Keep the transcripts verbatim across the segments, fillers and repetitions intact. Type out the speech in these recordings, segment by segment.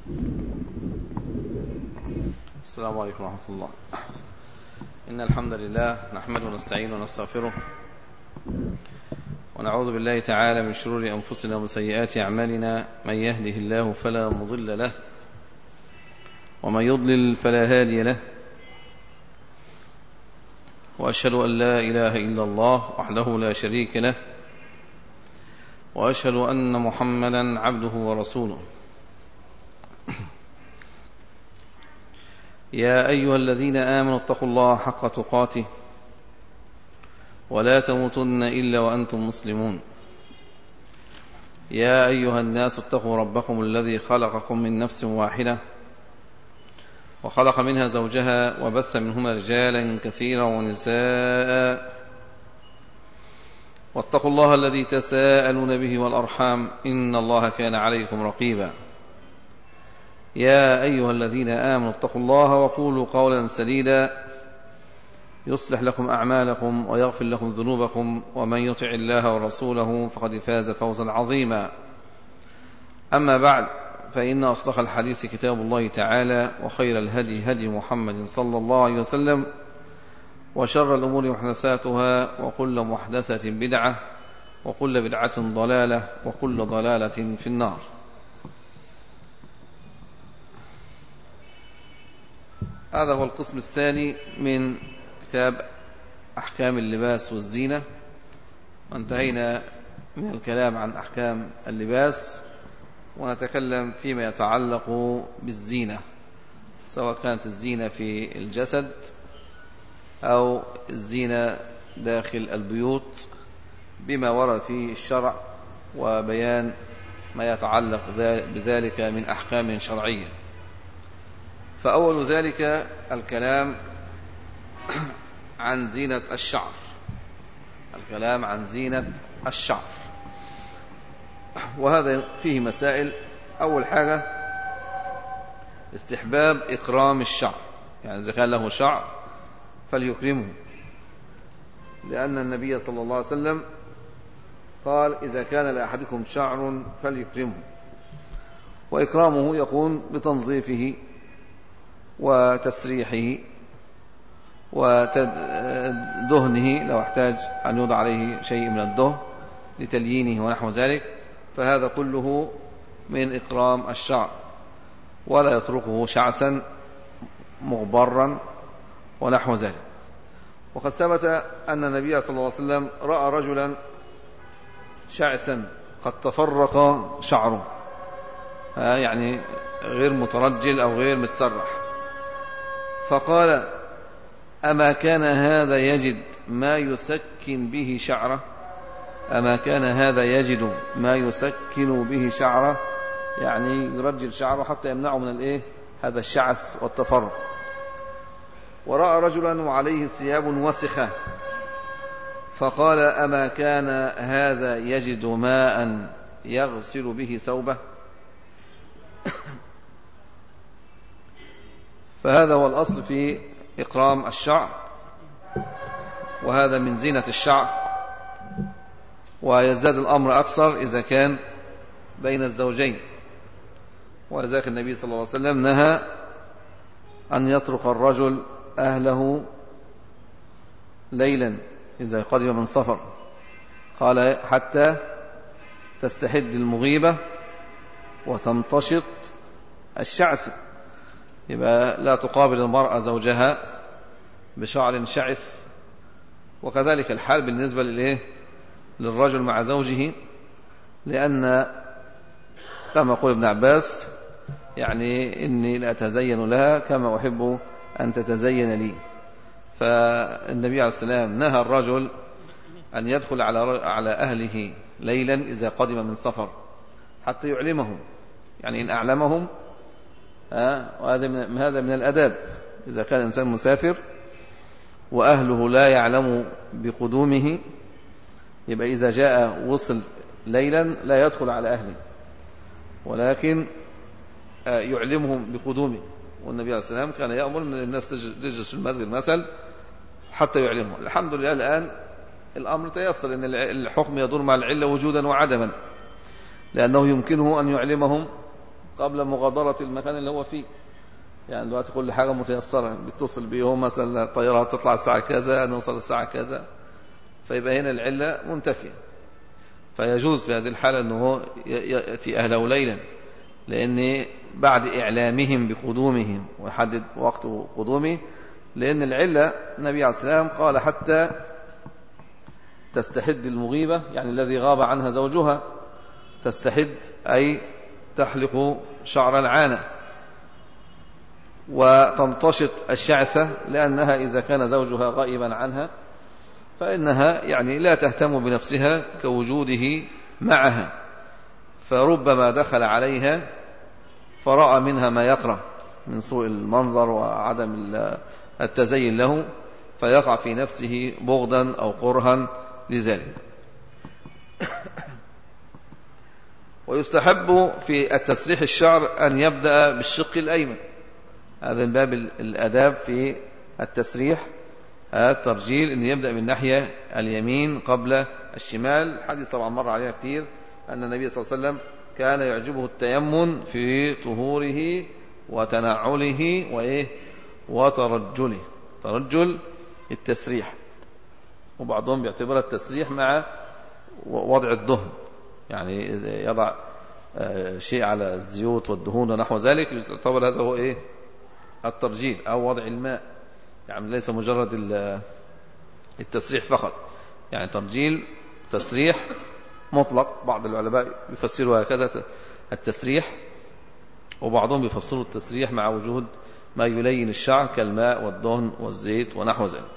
السلام عليكم ورحمة الله. إن الحمد لله نحمده ونستعينه ونستغفره ونعوذ بالله تعالى من شرور أنفسنا ومن سيئات أعمالنا. من يهده الله فلا مضل له ومن يضلل فلا هادي له، وأشهد أن لا إله إلا الله وحده لا شريك له، وأشهد أن محمدا عبده ورسوله. يا أيها الذين آمنوا اتقوا الله حق تقاته ولا تموتن إلا وأنتم مسلمون. يا أيها الناس اتقوا ربكم الذي خلقكم من نفس واحدة وخلق منها زوجها وبث منهما رجالا كثيرا ونساء، واتقوا الله الذي تساءلون به والأرحام إن الله كان عليكم رقيبا. يا أيها الذين آمنوا اتقوا الله وقولوا قولا سديدا يصلح لكم أعمالكم ويغفر لكم ذنوبكم، ومن يطع الله ورسوله فقد فاز فوزا عظيما. أما بعد، فإن أصدق الحديث كتاب الله تعالى، وخير الهدي هدي محمد صلى الله عليه وسلم، وشر الأمور محدثاتها، وكل محدثة بدعة، وكل بدعة ضلالة، وكل ضلالة في النار. هذا هو القسم الثاني من كتاب أحكام اللباس والزينة، وانتهينا من الكلام عن أحكام اللباس، ونتكلم فيما يتعلق بالزينة، سواء كانت الزينة في الجسد أو الزينة داخل البيوت، بما ورد فيه الشرع وبيان ما يتعلق بذلك من أحكام شرعية. فأول ذلك الكلام عن زينة الشعر، الكلام عن زينة الشعر، وهذا فيه مسائل. أول حاجة استحباب إكرام الشعر، يعني إذا كان له شعر فليكرمه، لأن النبي صلى الله عليه وسلم قال: إذا كان لأحدكم شعر فليكرمه. وإكرامه يكون بتنظيفه وتسريحه ودهنه لو احتاج أن يوضع عليه شيء من الدهن لتليينه ونحو ذلك، فهذا كله من إكرام الشعر، ولا يتركه شعثا مغبرا ونحو ذلك. وقد ثبت أن النبي صلى الله عليه وسلم رأى رجلا شعثا قد تفرق شعره، يعني غير مترجل أو غير متسرح، فقال: أما كان هذا يجد ما يسكن به شعره؟ أما كان هذا يجد ما يسكن به شعره، يعني يرجل شعره حتى يمنعه من الإيه؟ هذا الشعث والتفرق. ورأى رجلا وعليه ثياب وسخة، فقال: أما كان هذا يجد ماء يغسل به ثوبه؟ فهذا هو الأصل في إكرام الشعر، وهذا من زينة الشعر، ويزداد الأمر أكثر إذا كان بين الزوجين. ولذلك النبي صلى الله عليه وسلم نهى أن يترك الرجل أهله ليلا إذا قدم من سفر، قال: حتى تستحد المغيبة وتمتشط الشعث. يبقى لا تقابل المرأة زوجها بشعر شعث. وكذلك الحال بالنسبة للإيه؟ للرجل مع زوجه، لأن كما يقول ابن عباس: يعني إني لأتزين لها كما أحب أن تتزين لي. فالنبي عليه السلام نهى الرجل أن يدخل على على أهله ليلا إذا قدم من سفر حتى يعلمهم، يعني إن أعلمهم، وهذا من هذا من الأداب. إذا كان إنسان مسافر وأهله لا يعلم بقدومه، يبقى إذا جاء وصل ليلا لا يدخل على أهله، ولكن يعلمهم بقدومه. والنبي عليه السلام كان يأمر أن الناس تجلس في المسجد مثلا حتى يعلمهم. الحمد لله الآن الأمر تيسر، أن الحكم يدور مع العلة وجودا وعدما، لأنه يمكنه أن يعلمهم قبل مغادرة المكان اللي هو فيه. يعني دلوقتي كل حاجة متيسرة، بيتصل بيهم مثلا الطيارة تطلع الساعة كذا، نوصل الساعة كذا، فيبقى هنا العلة منتفية. فيجوز في هذه الحالة أنه يأتي أهله ليلا، لأن بعد إعلامهم بقدومهم ويحدد وقت قدومه، لأن العلة النبي عليه السلام قال حتى تستحد المغيبة، يعني الذي غاب عنها زوجها، تستحد أي تحلق شعر العانة، وتمتشط الشعثة، لأنها إذا كان زوجها غائبا عنها فإنها يعني لا تهتم بنفسها كوجوده معها، فربما دخل عليها فرأى منها ما يكره من سوء المنظر وعدم التزين له، فيقع في نفسه بغضا أو كرها لذلك. ويستحب في التسريح الشعر أن يبدأ بالشق الأيمن، هذا من باب الأداب في التسريح، الترجيل أن يبدأ من ناحية اليمين قبل الشمال. حديث طبعا مر عليها كثير أن النبي صلى الله عليه وسلم كان يعجبه التيمن في طهوره وتنعله وإيه وترجله، ترجل التسريح، وبعضهم بيعتبر التسريح مع وضع الدهن، يعني يضع شيء على الزيوت والدهون ونحو ذلك، يعتبر هذا هو إيه الترجيل، أو وضع الماء، يعني ليس مجرد التسريح فقط، يعني ترجيل تسريح مطلق. بعض العلماء يفسروا هكذا التسريح، وبعضهم يفسروا التسريح مع وجود ما يلين الشعر كالماء والدهن والزيت ونحو ذلك.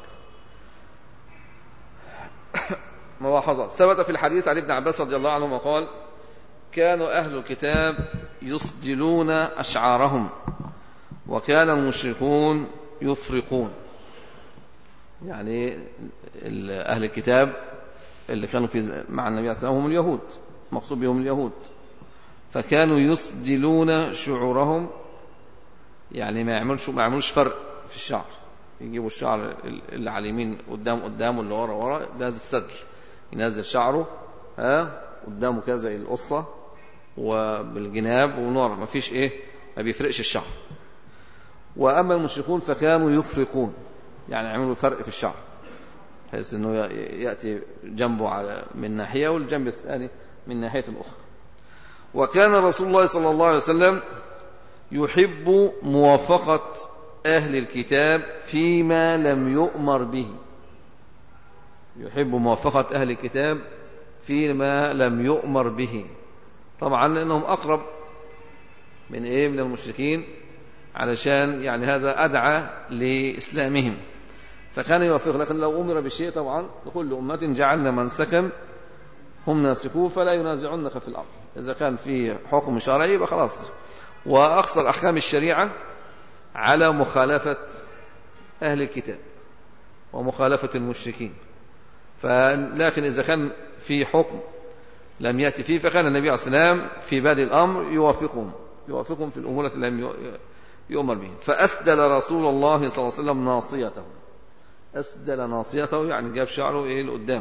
ملاحظة: ثبت في الحديث عن ابن عباس رضي الله عنهما قال: كانوا أهل الكتاب يسدلون أشعارهم وكان المشركون يفرقون. يعني أهل الكتاب اللي كانوا في مع النبي عليه الصلاة والسلام هم اليهود، مقصود بهم اليهود، فكانوا يسدلون شعورهم، يعني ما يعملوش ما يعملوش فرق في الشعر، يجيبوا الشعر اللي على اليمين قدام قدام واللي ورا ورا، ده السدل، ينزل شعره ها قدامه كذا زي القصة وبالجناب ونور، ما فيش ايه، ما بيفرقش الشعر. واما المشركون فكانوا يفرقون، يعني يعملوا فرق في الشعر، بحيث انه ياتي جنبه على من ناحيه والجنب الثاني من ناحيه اخرى. وكان رسول الله صلى الله عليه وسلم يحب موافقه اهل الكتاب فيما لم يؤمر به، يحب موافقه اهل الكتاب فيما لم يؤمر به، طبعا لانهم اقرب من ايه من المشركين، علشان يعني هذا ادعى لاسلامهم، فكان يوافق. لكن لو أمر بالشيء طبعا لكل أمة جعلنا منسكا هم ناسكوه فلا ينازعنك في الأمر، إذا كان في حكم شرعي يبقى خلاص. وأقصر أحكام الشريعة على مخالفة أهل الكتاب ومخالفة المشركين، لكن إذا كان في حكم لم يأتي فيه فكان النبي عليه السلام في بادئ الأمر يوافقهم يوافقهم في الأمور التي لم يؤمر به. فأسدل رسول الله صلى الله عليه وسلم ناصيته، أسدل ناصيته يعني جاب شعره إيه لقدام.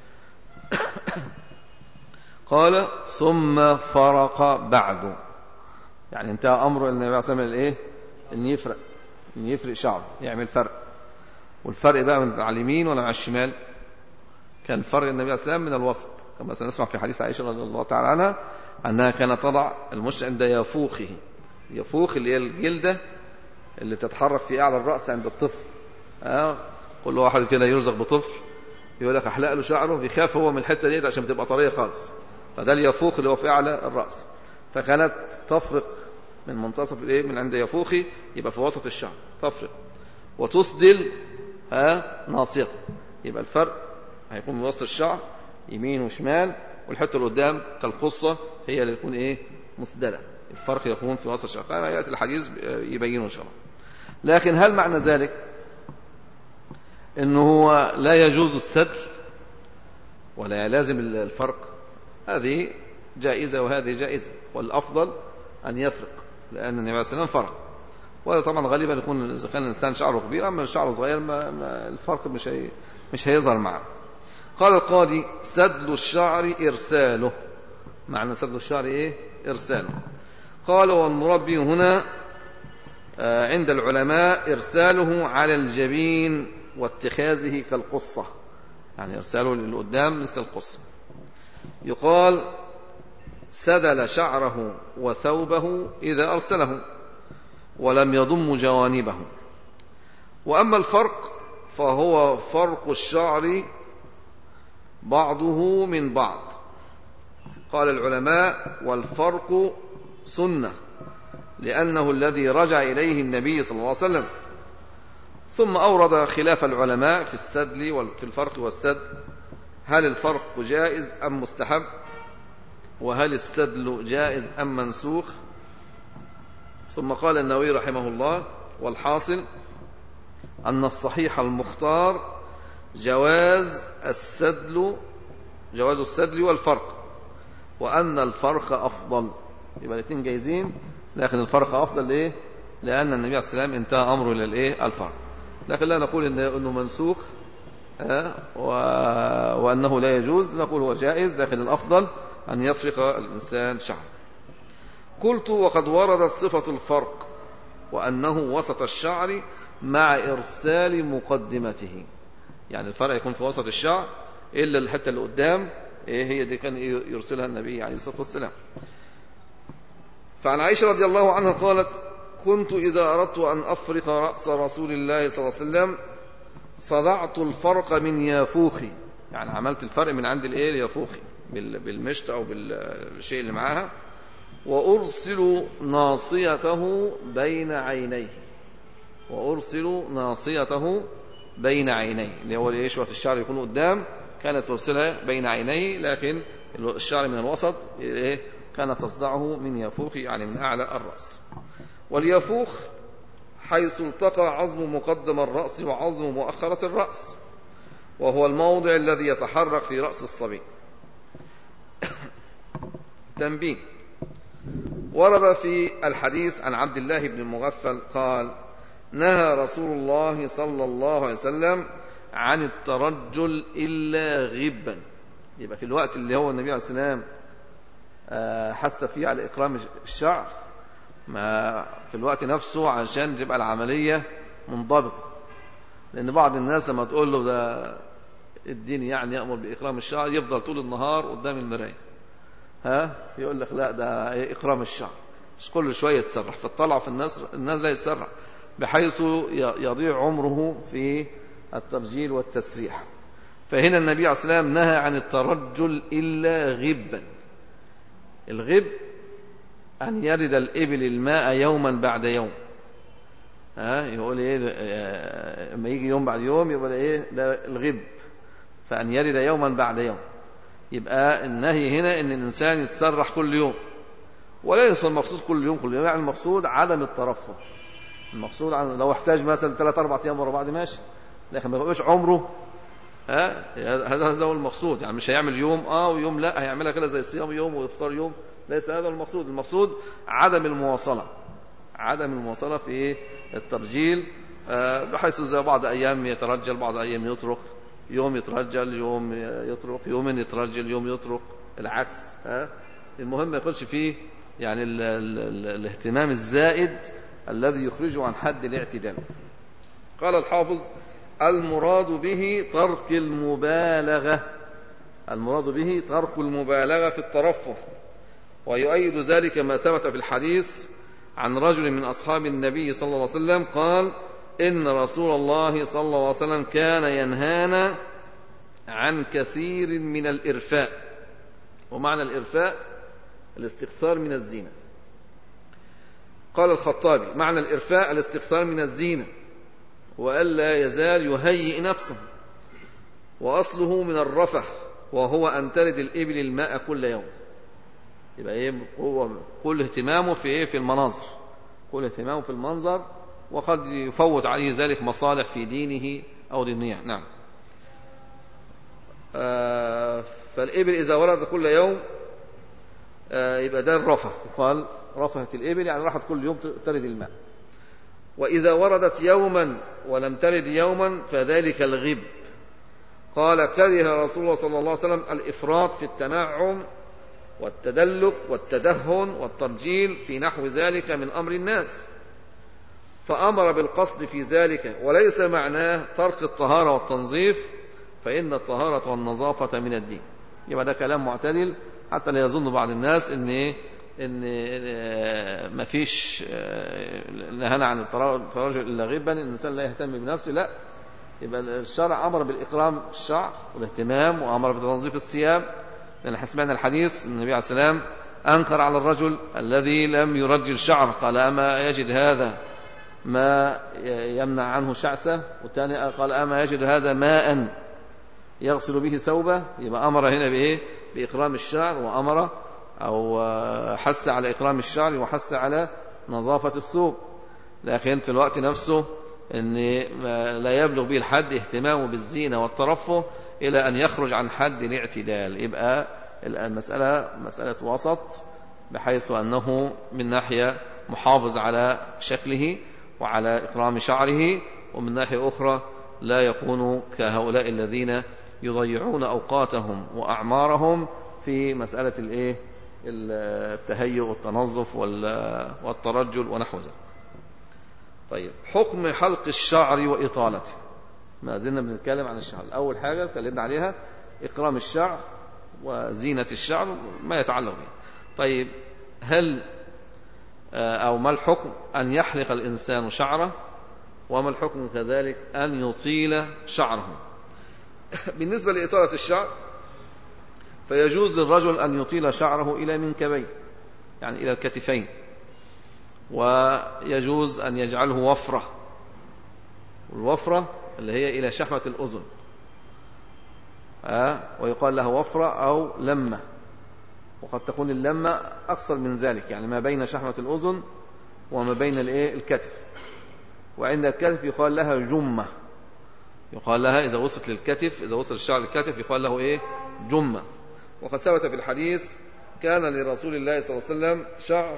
قال: ثم فرق بعده، يعني انتهى أمره النبي عليه الصلاة والسلام إيه إن يفرق إن يفرق شعره، يعمل فرق. والفرق بقى من على اليمين ولا على الشمال؟ كان فرق النبي عليه الصلاة والسلام من الوسط، كما سنسمع في حديث عائشة رضي الله تعالى عنها أنها كانت تضع المشط عند يفوخه، يفوخ اللي هي الجلدة اللي تتحرك في أعلى الرأس عند الطفل. آه كل واحد كده يرزق بطفل يقول لك احلق له شعره، بيخاف هو من الحته ديت عشان بتبقى طريه خالص، فده اليفوخ اللي هو في اعلى الراس، فكانت تفرق من منتصف الايه من عند يفوخي يبقى في وسط الشعر تفرق، وتسدل ها ناصيته، يبقى الفرق هيكون من وسط الشعر يمين وشمال، والحته اللي قدام كالقصه هي اللي تكون ايه مسدله، الفرق يكون في وسط الشعر، كما ياتي الحديث يبينه ان شاء الله. لكن هل معنى ذلك إنه هو لا يجوز السدل ولا يلازم الفرق؟ هذه جائزة وهذه جائزة، والأفضل أن يفرق، لأن النبي عليه الصلاة والسلام فرق. وهذا طبعا غالبا يكون إذا كان الإنسان شعره كبير، أما شعره صغير ما ما الفرق مش هي مش هيظهر معه. قال القاضي: سدل الشعر إرساله. معنى سدل الشعر إيه؟ إرساله. قال والمربي هنا عند العلماء إرساله على الجبين واتخاذه كالقصة، يعني إرساله للقدام مثل القصة. يقال سدل شعره وثوبه إذا أرسله ولم يضم جوانبه. وأما الفرق فهو فرق الشعر بعضه من بعض. قال العلماء والفرق سنة لأنه الذي رجع إليه النبي صلى الله عليه وسلم. ثم أورد خلاف العلماء في السدل وفي الفرق والسدل، هل الفرق جائز أم مستحب، وهل السدل جائز أم منسوخ. ثم قال النووي رحمه الله والحاصل أن الصحيح المختار جواز السدل جواز السدل والفرق، وأن الفرق أفضل. يبقى الاثنين جايزين، لكن الفرق أفضل ليه؟ لأن النبي عليه الصلاة والسلام انتهى أمره إلى الإيه؟ الفرق. لكن لا نقول إنه منسوخ وأنه لا يجوز، نقول هو جائز، لكن الأفضل أن يفرق الإنسان شعره. قلت وقد وردت صفة الفرق وأنه وسط الشعر مع إرسال مقدمته، يعني الفرق يكون في وسط الشعر إلا الحتة اللي قدام إيه هي دي كان يرسلها النبي عليه الصلاة والسلام. فعن عائشة رضي الله عنها قالت كنت إذا أردت أن أفرق رأس رسول الله صلى الله عليه وسلم صدعت الفرق من يافوخي، يعني عملت الفرق من عند الإيه يافوخي بالمشط أو بالشيء اللي معاها، وأرسل ناصيته بين عينيه وأرسل ناصيته بين عينيه اللي هو إيه شوية الشعر يكون قدام كانت ترسلها بين عينيه، لكن الشعر من الوسط إيه كانت تصدعه من يافوخ، يعني من أعلى الرأس. واليافوخ حيث التقى عظم مقدم الرأس وعظم مؤخرة الرأس، وهو الموضع الذي يتحرك في رأس الصبي. تنبيه: ورد في الحديث عن عبد الله بن المغفل قال نهى رسول الله صلى الله عليه وسلم عن الترجل إلا غبا. يبقى في الوقت اللي هو النبي عليه الصلاة والسلام حث فيه على إكرام الشعر، ما في الوقت نفسه عشان تبقى العملية منضبطة، لأن بعض الناس لما تقول له ده الدين يعني يأمر بإكرام الشعر يفضل طول النهار قدام المراية، ها يقول لك لا ده إكرام الشعر، مش كل شوية يتسرح في الطلع في الناس الناس لا يتسرح بحيث يضيع عمره في الترجيل والتسريح. فهنا النبي عليه الصلاة والسلام نهى عن الترجل إلا غبا. الغب أن يرد الإبل الماء يوما بعد يوم، ها يقول إيه لما يجي يوم بعد يوم يقول إيه ده الغب، فأن يرد يوما بعد يوم. يبقى النهي هنا إن الإنسان يتسرح كل يوم، ولا يصل المقصود كل يوم كل يوم، يعني المقصود عدم الترفه. المقصود عن لو احتاج مثلا ثلاث أربع أيام ورا بعض ماشي، لكن ما يبقاش عمره ها هذا هذا هو المقصود، يعني مش هيعمل يوم اه ويوم لا، هيعملها كده زي صيام يوم وافطار يوم، ليس هذا المقصود. المقصود عدم المواصلة، عدم المواصلة في الترجيل، آه بحيث زي بعض أيام يترجل بعض أيام يترك، يوم يترجل يوم يترك، يوم يترجل يوم يترك، العكس. ها المهم ما يكونش فيه يعني ال ال ال الاهتمام الزائد الذي يخرجه عن حد الاعتدال. قال الحافظ المراد به ترك المبالغة، المراد به ترك المبالغة في الترفه، ويؤيد ذلك ما ثبت في الحديث عن رجل من أصحاب النبي صلى الله عليه وسلم قال إن رسول الله صلى الله عليه وسلم كان ينهانا عن كثير من الإرفاء. ومعنى الإرفاء الاستكثار من الزينة. قال الخطابي معنى الإرفاء الاستكثار من الزينة، وألا يزال يهيئ نفسه، وأصله من الرفه وهو أن ترد الإبل الماء كل يوم. يبقى إيه هو كل اهتمامه في إيه في المناظر، كل اهتمامه في المنظر، وقد يفوت عليه ذلك مصالح في دينه أو دنياه. نعم. آه فالإبل إذا ورد كل يوم آه يبقى ده الرفه، وقال رفهت الإبل يعني راحت كل يوم ترد الماء. وإذا وردت يوما ولم ترد يوما فذلك الغب. قال كره رسول الله صلى الله عليه وسلم الإفراط في التنعم والتدلك والتدهن والترجيل في نحو ذلك من أمر الناس، فأمر بالقصد في ذلك، وليس معناه ترك الطهارة والتنظيف، فإن الطهارة والنظافة من الدين. يبقى ده كلام معتدل، حتى لا يظن بعض الناس إن إيه إن ما فيش نهانا عن الترجل إلا غبا، إن الإنسان لا يهتم بنفسه. لا، يبقى الشرع أمر بالإكرام الشعر والاهتمام، وأمر بتنظيف الثياب، لأن سمعنا الحديث النبي عليه السلام أنكر على الرجل الذي لم يرجل شعره، قال أما يجد هذا ما يمنع عنه شعثه؟ والثاني قال أما يجد هذا ماء يغسل به ثوبه؟ يبقى أمر هنا بإيه؟ بإكرام الشعر، وأمر أو حث على إكرام الشعر وحث على نظافة الثوب. لكن في الوقت نفسه أن لا يبلغ به الحد اهتمامه بالزينة والترفه إلى أن يخرج عن حد الاعتدال. يبقى المسألة مسألة وسط، بحيث أنه من ناحية محافظ على شكله وعلى إكرام شعره، ومن ناحية أخرى لا يكون كهؤلاء الذين يضيعون أوقاتهم وأعمارهم في مسألة الإيه؟ التهيؤ والتنظف والترجل ونحو ذلك. طيب، حكم حلق الشعر وإطالته. ما زلنا بنتكلم عن الشعر. أول حاجة اتكلمنا عليها إكرام الشعر وزينة الشعر ما يتعلق به. طيب، هل أو ما الحكم أن يحلق الإنسان شعره، وما الحكم كذلك أن يطيل شعره؟ بالنسبة لإطالة الشعر فيجوز للرجل أن يطيل شعره إلى منكبيه، يعني إلى الكتفين، ويجوز أن يجعله وفرة، والوفرة اللي هي إلى شحمة الأذن، أه؟ ويقال لها وفرة أو لمة، وقد تكون اللمة أقصر من ذلك، يعني ما بين شحمة الأذن وما بين الإيه؟ الكتف. وعند الكتف يقال لها جمة، يقال لها إذا وصلت للكتف، إذا وصل الشعر للكتف يقال له إيه؟ جمة. وقد ثبت في الحديث كان لرسول الله صلى الله عليه وسلم شعر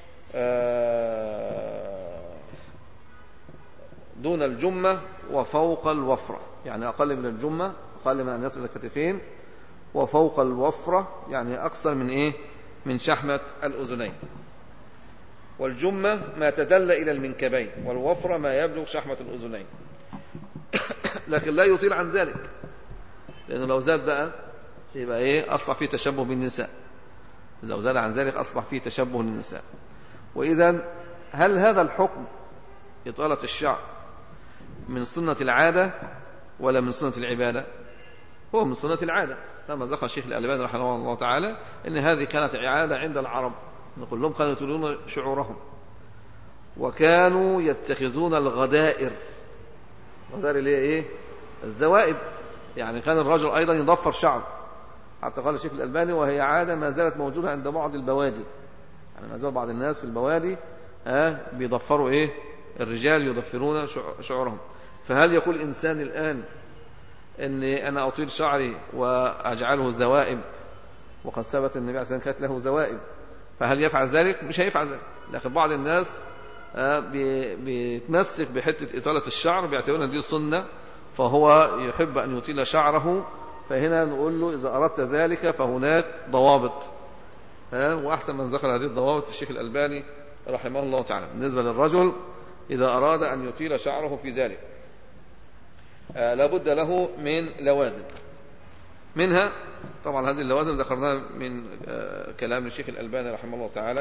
دون الجمة وفوق الوفرة، يعني أقل من الجمة، أقل من أن يصل الكتفين، وفوق الوفرة يعني أقصر من إيه؟ من شحمة الأذنين. والجمة ما تدل إلى المنكبين، والوفرة ما يبلغ شحمة الأذنين. لكن لا يطيل عن ذلك، لأنه لو زاد بقى يبقى إيه؟ أصبح فيه تشبه بالنساء. إذا زاد عن ذلك أصبح فيه تشبه للنساء. وإذا هل هذا الحكم إطالة الشعر من سنة العادة ولا من سنة العبادة؟ هو من سنة العادة، كما ذكر الشيخ الألباني رحمه الله تعالى إن هذه كانت عادة عند العرب، كلهم كانوا يطيلون شعورهم، وكانوا يتخذون الغدائر. الغدائر اللي هي إيه؟ الزوائب، يعني كان الرجل أيضا يضفر شعره، حتى قال الشيخ الألباني وهي عادة ما زالت موجودة عند بعض البوادي، يعني ما زال بعض الناس في البوادي ها بيضفروا إيه؟ الرجال يضفرون شعورهم. فهل يقول إنسان الآن إني أنا أطيل شعري وأجعله زوائب، وقد ثبت النبي عليه الصلاة والسلام كانت له زوائب، فهل يفعل ذلك؟ مش هيفعل ذلك. لكن بعض الناس بيتمسك بحتة إطالة الشعر، بيعتبرها دي سنة، فهو يحب أن يطيل شعره. فهنا نقول له إذا أردت ذلك فهناك ضوابط، وأحسن من ذكر هذه الضوابط الشيخ الألباني رحمه الله تعالى. بالنسبة للرجل إذا أراد أن يطيل شعره في ذلك آه لابد له من لوازم، منها طبعا هذه اللوازم ذكرناها من آه كلام الشيخ الألباني رحمه الله تعالى.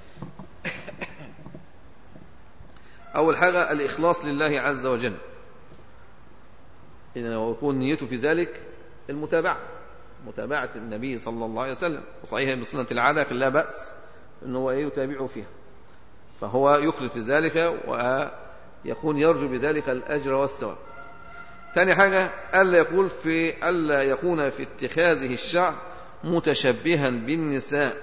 أول حاجة الإخلاص لله عز وجل، إنه يكون نيته في ذلك المتابعة، متابعة النبي صلى الله عليه وسلم، وصحيح بسنة العادة لكن لا بأس أنه يتابعه فيها، فهو يخلص في ذلك ويكون يرجو بذلك الأجر والثواب. ثاني حاجة ألا يقول في ألا يكون في اتخاذه الشعر متشبها بالنساء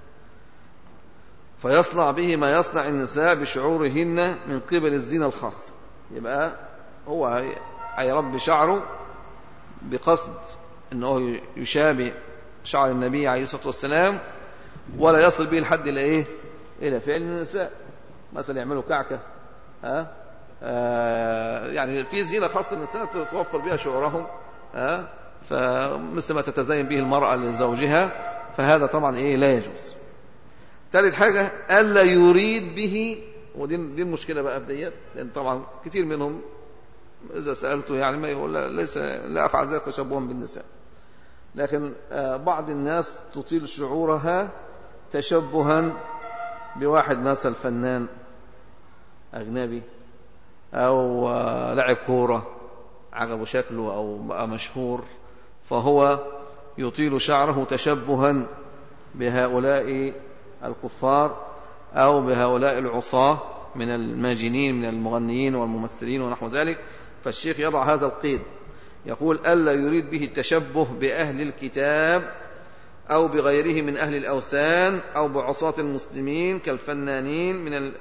فيصنع به ما يصنع النساء بشعورهن من قبل الزينة الخاصة. يبقى هو هيربي شعره بقصد أنه يشابه شعر النبي عليه الصلاة والسلام، ولا يصل به الحد إلى إيه؟ إلى فعل النساء، مثلا يعملوا كعكة، ها آه يعني في زينة خاصة النساء توفر بها شعورهم، ها فمثل ما تتزين به المرأة لزوجها، فهذا طبعا إيه لا يجوز. ثالث حاجة ألا يريد به، ودي دي المشكلة بقى بديت، لأن طبعا كثير منهم إذا سألته يعني ما يقول لا ليس لا أفعل ذلك تشبها بالنساء، لكن بعض الناس تطيل شعورها تشبها بواحد مثل فنان أجنبي أو لعب كورة عجبه شكله أو بقى مشهور، فهو يطيل شعره تشبها بهؤلاء الكفار أو بهؤلاء العصاة من الماجنين من المغنيين والممثلين ونحو ذلك. فالشيخ يضع هذا القيد، يقول ألا يريد به التشبه بأهل الكتاب أو بغيره من أهل الأوثان أو بعصاة المسلمين كالفنانين من ال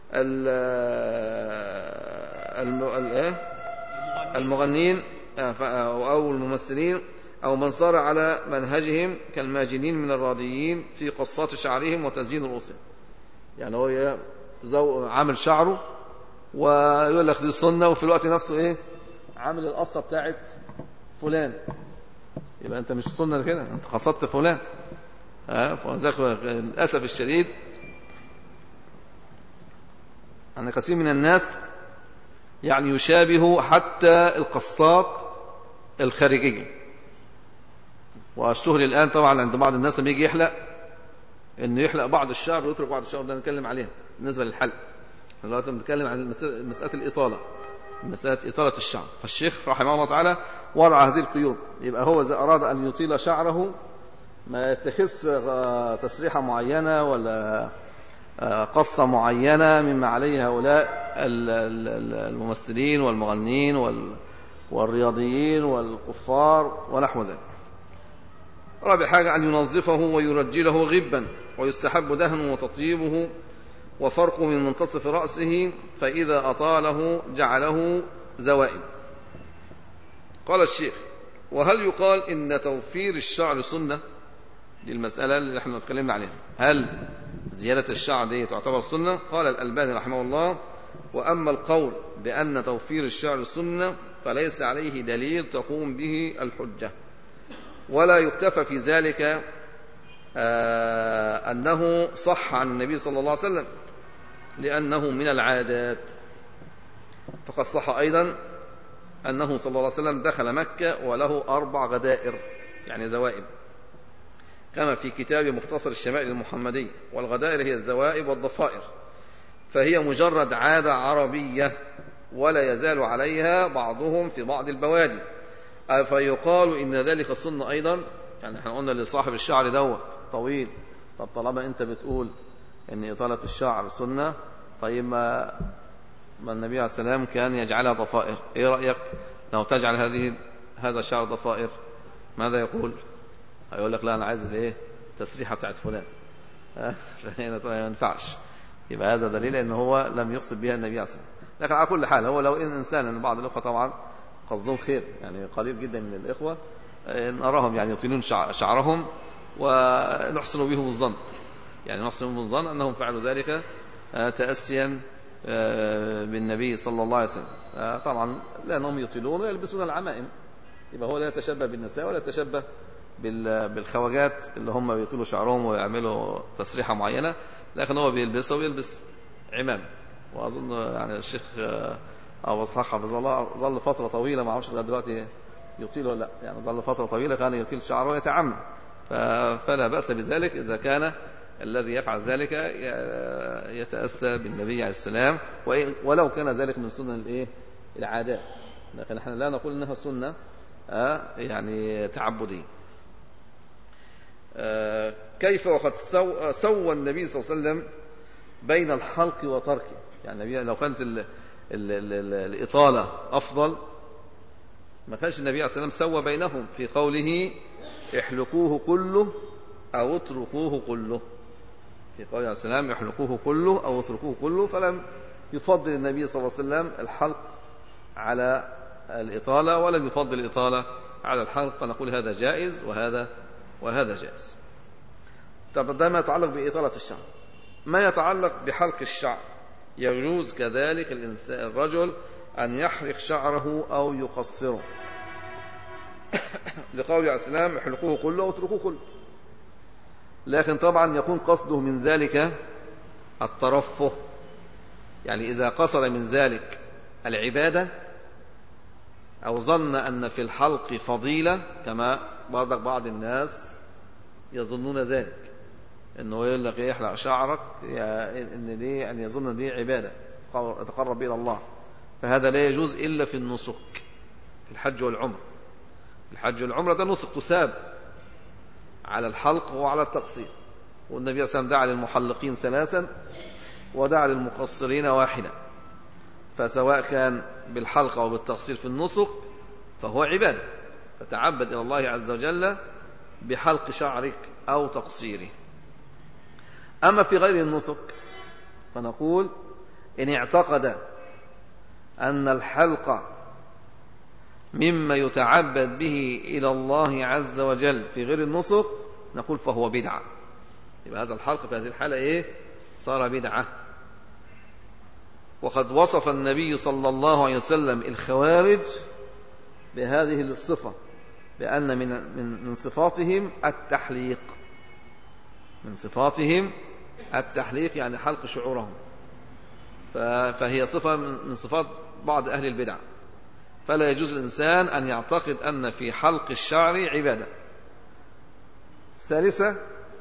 المغنين أو الممثلين أو من صار على منهجهم كالماجنين من الراضيين في قصات شعرهم وتزيين رؤوسهم. يعني هو عامل شعره ويقول لك دي سنة، وفي الوقت نفسه إيه عامل القصة بتاعت فلان، يبقى أنت مش سنة كده، أنت قصدت فلان. فذلك للأسف الشديد أن كثير من الناس يعني يشابه حتى القصات الخارجية. واشتهر الآن طبعا عند بعض الناس لما يجي يحلق إنه يحلق بعض الشعر ويترك بعض الشعر، ده نتكلم عليها بالنسبة للحلق. دلوقتي بنتكلم عن مسألة الإطالة، مسألة إطالة الشعر. فالشيخ رحمه الله تعالى وضع هذه القيود. يبقى هو إذا أراد أن يطيل شعره ما يتخذ تسريحة معينة ولا قصة معينة مما عليه هؤلاء الممثلين والمغنين والرياضيين والكفار ونحو ذلك. رابع حاجة أن ينظفه ويرجله غبا، ويستحب دهنه وتطيبه وفرقه من منتصف رأسه، فإذا أطاله جعله زوائد. قال الشيخ: وهل يقال إن توفير الشعر سنة؟ دي المسألة اللي احنا اتكلمنا عليها، هل زيادة الشعر دي تعتبر سنة؟ قال الألباني رحمه الله: وأما القول بأن توفير الشعر سنة فليس عليه دليل تقوم به الحجة، ولا يكتفى في ذلك آه أنه صح عن النبي صلى الله عليه وسلم لأنه من العادات. فقد صح أيضا أنه صلى الله عليه وسلم دخل مكة وله أربع غدائر يعني زوائب، كما في كتاب مختصر الشمائل المحمدي. والغدائر هي الزوائب والضفائر، فهي مجرد عادة عربية ولا يزال عليها بعضهم في بعض البوادي، فيقال إن ذلك سنة أيضا. يعني احنا قلنا لصاحب الشعر دوت طويل، طب طالما انت بتقول ان إطالة الشعر سنة، طيب ما, ما النبي عليه السلام كان يجعلها ضفائر، ايه رأيك لو تجعل هذه هذا الشعر ضفائر؟ ماذا يقول؟ هيقول لك لا أنا عايز ايه تسريحة بتاعت فلان، فهنا ما ينفعش. يبقى هذا دليل ان هو لم يقصد بها النبي عليه السلام. لكن على كل حال هو لو ان انسان، ان بعض الاخوه طبعا قصدهم خير، يعني قليل جدا من الاخوه ان اراهم يعني يطيلون شعرهم ونحسن بهم الظن، يعني نحسن بهم الظن انهم فعلوا ذلك تاسيا بالنبي صلى الله عليه وسلم. طبعا لانهم يطيلون ويلبسون العمائم، يبقى هو لا يتشبه بالنساء ولا يتشبه بالخواجات اللي هم بيطيلوا شعرهم ويعملوا تسريحة معينة، لكن هو بيلبسه ويلبس عمام. وأظن يعني الشيخ أبو إسحاق حفظه الله ظل فترة طويلة، ما اعرفش لغاية دلوقتي يطيل ولا لا، يعني ظل فترة طويلة كان يطيل شعره ويتعمم، فلا بأس بذلك إذا كان الذي يفعل ذلك يتأسى بالنبي عليه السلام، ولو كان ذلك من سنن الايه العادات، لكن احنا لا نقول انها سنة يعني تعبدية. كيف وقد سو سوى النبي صلى الله عليه وسلم بين الحلق وتركه؟ يعني لو كانت ال ال ال الإطالة أفضل ما كانش النبي عليه السلام سوى بينهم في قوله احلقوه كله أو اتركوه كله. في قوله عليه السلام احلقوه كله أو اتركوه كله، فلم يفضل النبي صلى الله عليه وسلم الحلق على الإطالة ولم يفضل الإطالة على الحلق، فنقول هذا جائز وهذا وهذا جائز. طب ده ما يتعلق بإطالة الشعر. ما يتعلق بحلق الشعر يجوز كذلك الإنسان الرجل أن يحلق شعره أو يقصره لقول عليه السلام احلقوه كله واتركوه كله. لكن طبعا يكون قصده من ذلك الترفه، يعني إذا قصد من ذلك العبادة أو ظن أن في الحلق فضيلة، كما بعض الناس يظنون ذلك، أنه يقول لك يحلق شعرك إن دي أن يظن دي عبادة يتقرب إلى الله، فهذا لا يجوز إلا في النسك، في الحج والعمر. الحج والعمر ده نسك تثاب على الحلق وعلى التقصير، والنبي صلى الله عليه وسلم دعا للمحلقين ثلاثا ودعا للمقصرين واحدا، فسواء كان بالحلق أو بالتقصير في النسك فهو عبادة، فتعبد إلى الله عز وجل بحلق شعرك أو تقصيره. أما في غير النسك فنقول إن اعتقد أن الحلق مما يتعبد به إلى الله عز وجل في غير النسك نقول فهو بدعة، يبقى هذا الحلق في هذه الحالة إيه؟ صار بدعة. وقد وصف النبي صلى الله عليه وسلم الخوارج بهذه الصفة، بأن من من من صفاتهم التحليق، من صفاتهم التحليق يعني حلق شعورهم، فهي صفة من صفات بعض أهل البدع، فلا يجوز الإنسان أن يعتقد أن في حلق الشعر عبادة. الثالثة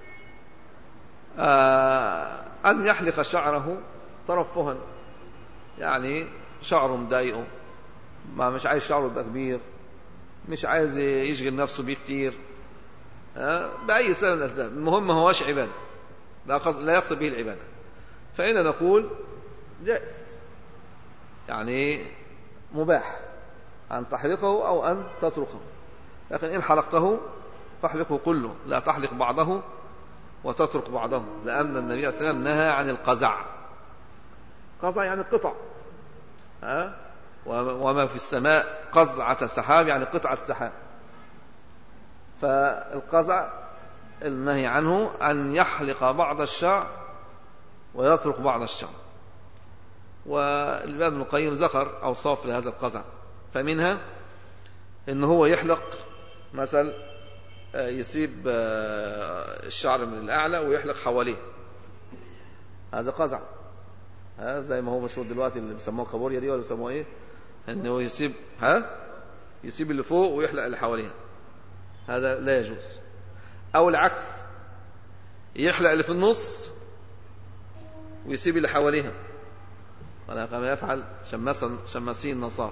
أن يحلق شعره ترفها، يعني شعره مضايقه، ما مش عايز شعره يبقى كبير، مش عايز يشغل نفسه بيه كتير، بأي سبب من الأسباب، المهم ما هواش عبادة، لا يقصد به العبادة، فإن نقول جائز، يعني مباح أن تحلقه أو أن تتركه، لكن إن حلقته فاحلقه كله، لا تحلق بعضه وتترك بعضه، لأن النبي صلى الله عليه وسلم نهى عن القزع. قزع يعني قطع، أه؟ وما في السماء قزعة سحاب يعني قطعة سحاب، فالقزع النهي عنه أن يحلق بعض الشعر ويترك بعض الشعر. والإمام ابن القيم ذكر أوصاف لهذا القزع، فمنها إن هو يحلق مثلا يسيب الشعر من الأعلى ويحلق حواليه، هذا قزع، ها زي ما هو مشهور دلوقتي اللي بيسموه كابوريا دي ولا بيسموه ايه، انه يسيب ها يسيب اللي فوق ويحلق اللي حواليها، هذا لا يجوز. او العكس، يحلق اللي في النص ويسيب اللي حواليها، كما يفعل شماسين النصارى.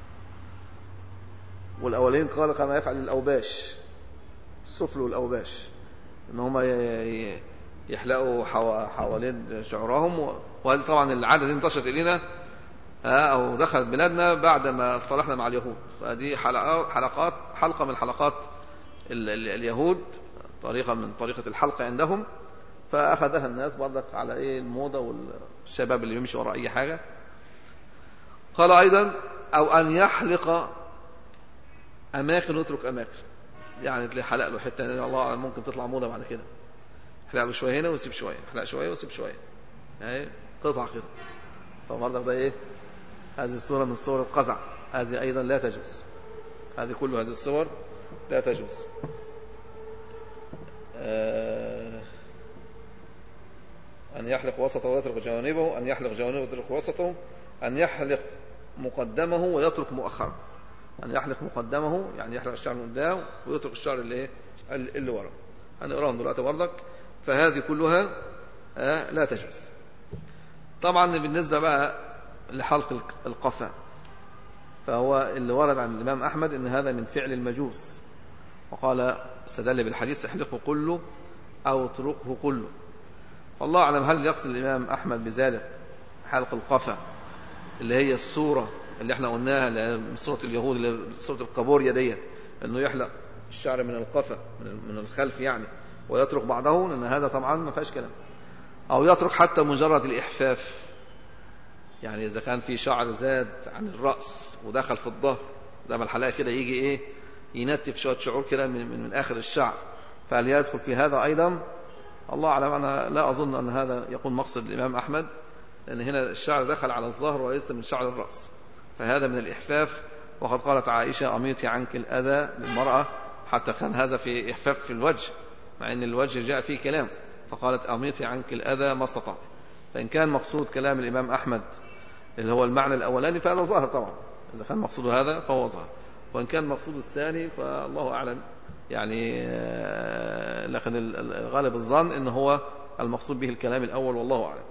والاولين قال كما يفعل الاوباش، السفل والاوباش، ان هم يحلقوا حوالين شعرهم، وهذه طبعا العادة دي انتشرت إلينا أو دخلت بلادنا بعد ما اصطلحنا مع اليهود، فهذه حلقات حلقة من حلقات اليهود، طريقة من طريقة الحلقة عندهم، فأخذها الناس برضك على إيه الموضة والشباب اللي يمشي وراء أي حاجة. قال أيضا أو أن يحلق أماكن ويترك أماكن، يعني تلاقي حلق له حتة الله أعلم ممكن تطلع موضة بعد كده، يحلق له شوية هنا ويسيب شوية، يحلق شوية ويسيب شوية، يعني قطع كده، فبرضك ده إيه، هذه الصورة من صور القزع، هذه أيضا لا تجوز، هذه كل هذه الصور لا تجوز. آه أن يحلق وسطه ويترك جوانبه، أن يحلق جوانبه ويترك وسطه، أن يحلق مقدمه ويترك مؤخره، أن يحلق مقدمه يعني يحلق الشعر من قدام ويترك الشعر اللي اللي ورا، هنقراهم دلوقتي برضك، فهذه كلها آه لا تجوز. طبعا بالنسبة بقى لحلق القفا، فهو اللي ورد عن الإمام أحمد إن هذا من فعل المجوس، وقال استدل بالحديث احلقه كله أو اتركه كله، والله أعلم هل يقصد الإمام أحمد بذلك حلق القفا اللي هي الصورة اللي احنا قلناها من صورة اليهود اللي صورة الكابوريا ديت، انه يحلق الشعر من القفا من الخلف يعني ويترك بعضه، لأن هذا طبعا ما فيهاش كلام، أو يترك حتى مجرد الإحفاف، يعني إذا كان في شعر زاد عن الرأس ودخل في الظهر زي ما الحلاقة كده يجي إيه ينتف شوية شعور كده من, من, من آخر الشعر، فهل يدخل في هذا أيضا؟ الله أعلم، أنا لا أظن أن هذا يكون مقصد الإمام أحمد، لأن هنا الشعر دخل على الظهر وليس من شعر الرأس، فهذا من الإحفاف. وقد قالت عائشة أميطي عنك الأذى للمرأة، حتى كان هذا في إحفاف في الوجه، مع أن الوجه جاء فيه كلام، فقالت أميطي عنك الأذى ما استطعت. فإن كان مقصود كلام الإمام أحمد اللي هو المعنى الأولاني فهذا ظاهر طبعا، إذا كان مقصود هذا فهو ظاهر، وإن كان مقصود الثاني فالله أعلم يعني، لكن الغالب الظن إن هو المقصود به الكلام الأول والله أعلم.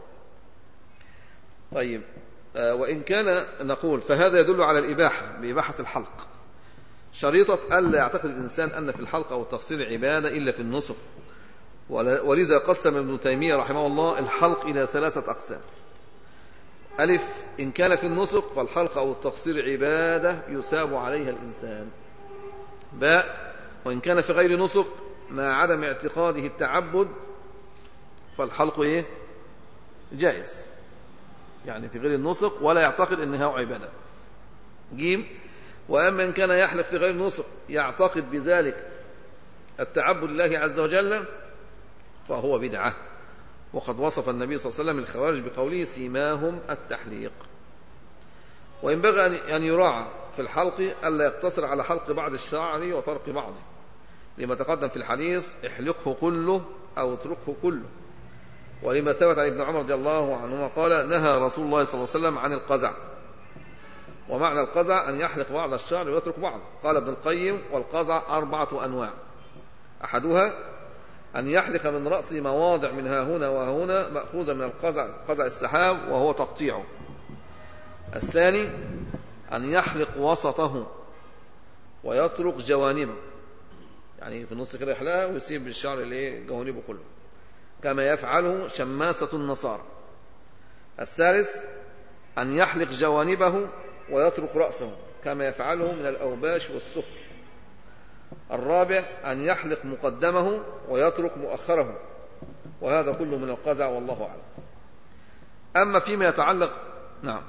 طيب، وإن كان نقول فهذا يدل على الإباحة بإباحة الحلق، شريطة ألا يعتقد الإنسان أن في الحلق أو التقصير عبادة إلا في النسك، ولذا قسم ابن تيمية رحمه الله الحلق إلى ثلاثة أقسام. ألف، إن كان في النسك فالحلق أو التقصير عبادة يثاب عليها الإنسان. باء، وإن كان في غير نسك مع عدم اعتقاده التعبد فالحلق إيه؟ جائز، يعني في غير النسك ولا يعتقد أنها عبادة. جيم، وأما إن كان يحلق في غير نسك يعتقد بذلك التعبد لله عز وجل فهو بدعة، وقد وصف النبي صلى الله عليه وسلم الخوارج بقوله سيماهم التحليق. وينبغي أن يراعى في الحلق ألا يقتصر على حلق بعض الشعر وفرق بعضه، لما تقدم في الحديث احلقه كله أو اتركه كله، ولما ثبت عن ابن عمر رضي الله عنهما قال نهى رسول الله صلى الله عليه وسلم عن القزع، ومعنى القزع أن يحلق بعض الشعر ويترك بعض. قال ابن القيم والقزع أربعة أنواع، أحدها أن يحلق من رأسه مواضع من ها هنا وها هنا مأخوذة من القزع، قزع السحاب وهو تقطيعه. الثاني أن يحلق وسطه ويترك جوانبه، يعني في النص كده يحلقها ويسيب الشعر اللي جوانبه كله كما يفعله شماسة النصارى. الثالث أن يحلق جوانبه ويترك رأسه كما يفعله من الأوباش والسفر. الرابع أن يحلق مقدمه ويترك مؤخره، وهذا كله من القزع والله أعلم. أما فيما يتعلق نعم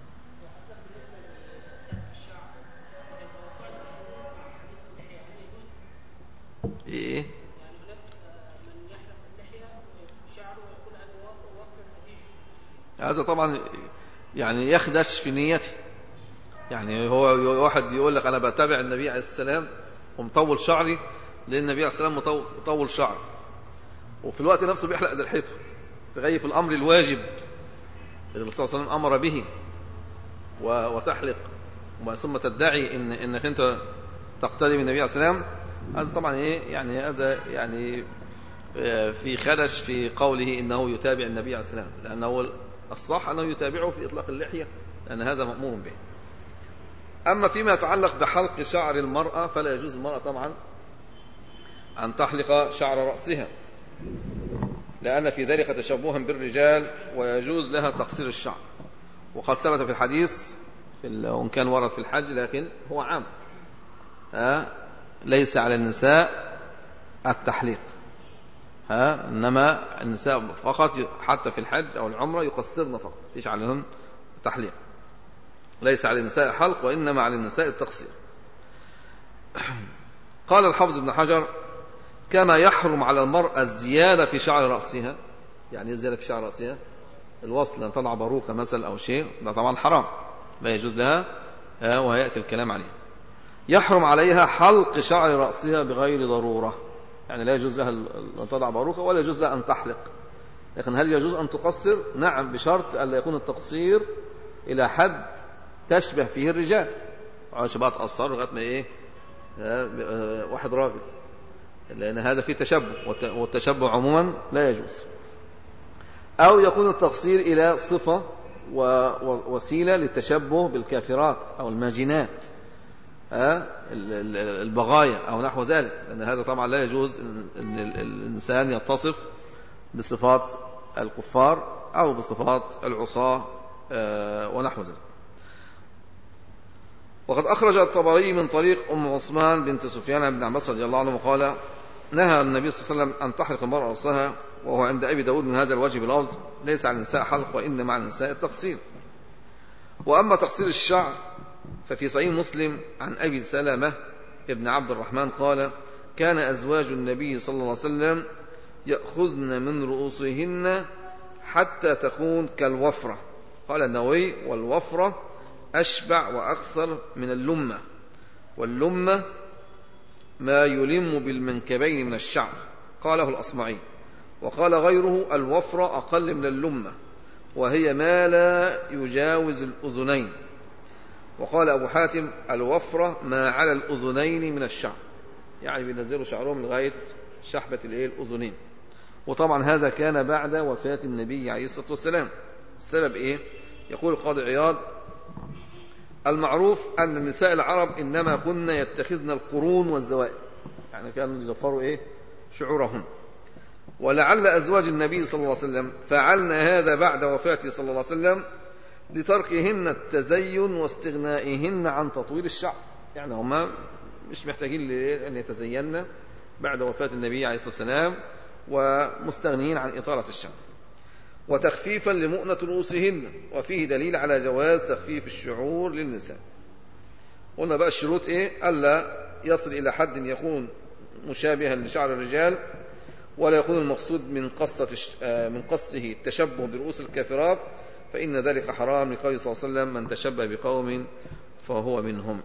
إيه هذا طبعا يعني يخدش في نيته، يعني هو واحد يقول لك أنا بتابع النبي عليه السلام ومطول شعري لأن النبي عليه السلام مطول شعر، وفي الوقت نفسه بيحلق ذلحيته، تغيف الأمر الواجب اللي الرسول صلى الله عليه وسلم أمر به وتحلق ثم تدعي إن إنك أنت تقتدي بالنبي عليه السلام. هذا طبعا إيه يعني هذا يعني في خدش في قوله إنه يتابع النبي عليه السلام، لأنه الصح أنه يتابعه في إطلاق اللحية لأن هذا مأمور به. أما فيما يتعلق بحلق شعر المرأة فلا يجوز المرأة طبعا أن تحلق شعر رأسها، لأن في ذلك تشبها بالرجال، ويجوز لها تقصير الشعر. وقد ثبت في الحديث وإن كان ورد في الحج لكن هو عام، ها ليس على النساء التحليق، ها إنما النساء فقط حتى في الحج أو العمرة يقصرن فقط، ليس عليهن تحليق، ليس على النساء حلق وإنما على النساء التقصير. قال الحافظ ابن حجر كما يحرم على المرأة الزيادة في شعر رأسها، يعني الزيادة في شعر رأسها الوصل أن تضع باروكة مثلا أو شيء، ده طبعا حرام لا يجوز لها، وهيأتي الكلام عليه. يحرم عليها حلق شعر رأسها بغير ضرورة، يعني لا يجوز لها أن تضع باروكة ولا يجوز لها أن تحلق، لكن هل يجوز أن تقصر؟ نعم، بشرط ألا يكون التقصير إلى حد تشبه فيه الرجال، عايش بقى تقصر لغاية ما إيه واحد راجل، لأن هذا فيه تشبه، والتشبه عموما لا يجوز. أو يكون التقصير إلى صفة ووسيلة للتشبه بالكافرات أو الماجنات، البغايا أو نحو ذلك، لأن هذا طبعا لا يجوز أن الإنسان يتصف بصفات الكفار أو بصفات العصاة ونحو ذلك. وقد أخرج الطبري من طريق أم عثمان بنت سفيان بن عباس رضي الله عنه قال نهى النبي صلى الله عليه وسلم أن تحلق المرأة رأسها، وهو عند أبي داود من هذا الوجه بلفظ ليس على النساء حلق وإنما على النساء التقصير. وأما تقصير الشعر ففي صحيح مسلم عن أبي سلمة ابن عبد الرحمن قال كان أزواج النبي صلى الله عليه وسلم يأخذن من رؤوسهن حتى تكون كالوفرة. قال النووي والوفرة أشبع وأكثر من اللمة، واللمة ما يلم بالمنكبين من الشعر. قاله الأصمعي. وقال غيره الوفرة أقل من اللمة وهي ما لا يجاوز الأذنين. وقال أبو حاتم الوفرة ما على الأذنين من الشعر، يعني بينزلوا شعرهم لغاية شحبة الأذنين. وطبعا هذا كان بعد وفاة النبي عليه الصلاة والسلام. السبب إيه؟ يقول القاضي عياض المعروف أن النساء العرب إنما كن يتخذن القرون والزوائد، يعني كانوا يضفروا إيه؟ شعورهم. ولعل أزواج النبي صلى الله عليه وسلم فعلن هذا بعد وفاته صلى الله عليه وسلم لتركهن التزين واستغنائهن عن تطويل الشعر، يعني هما مش محتاجين أن يتزينن بعد وفاة النبي عليه الصلاة والسلام ومستغنيين عن إطالة الشعر. وتخفيفا لمؤنة رؤوسهن، وفيه دليل على جواز تخفيف الشعور للنساء. قلنا بقى الشروط إيه؟ ألا يصل إلى حد يكون مشابها لشعر الرجال، ولا يكون المقصود من قصة من قصه التشبه برؤوس الكافرات، فإن ذلك حرام لقوله صلى الله عليه وسلم من تشبه بقوم فهو منهم.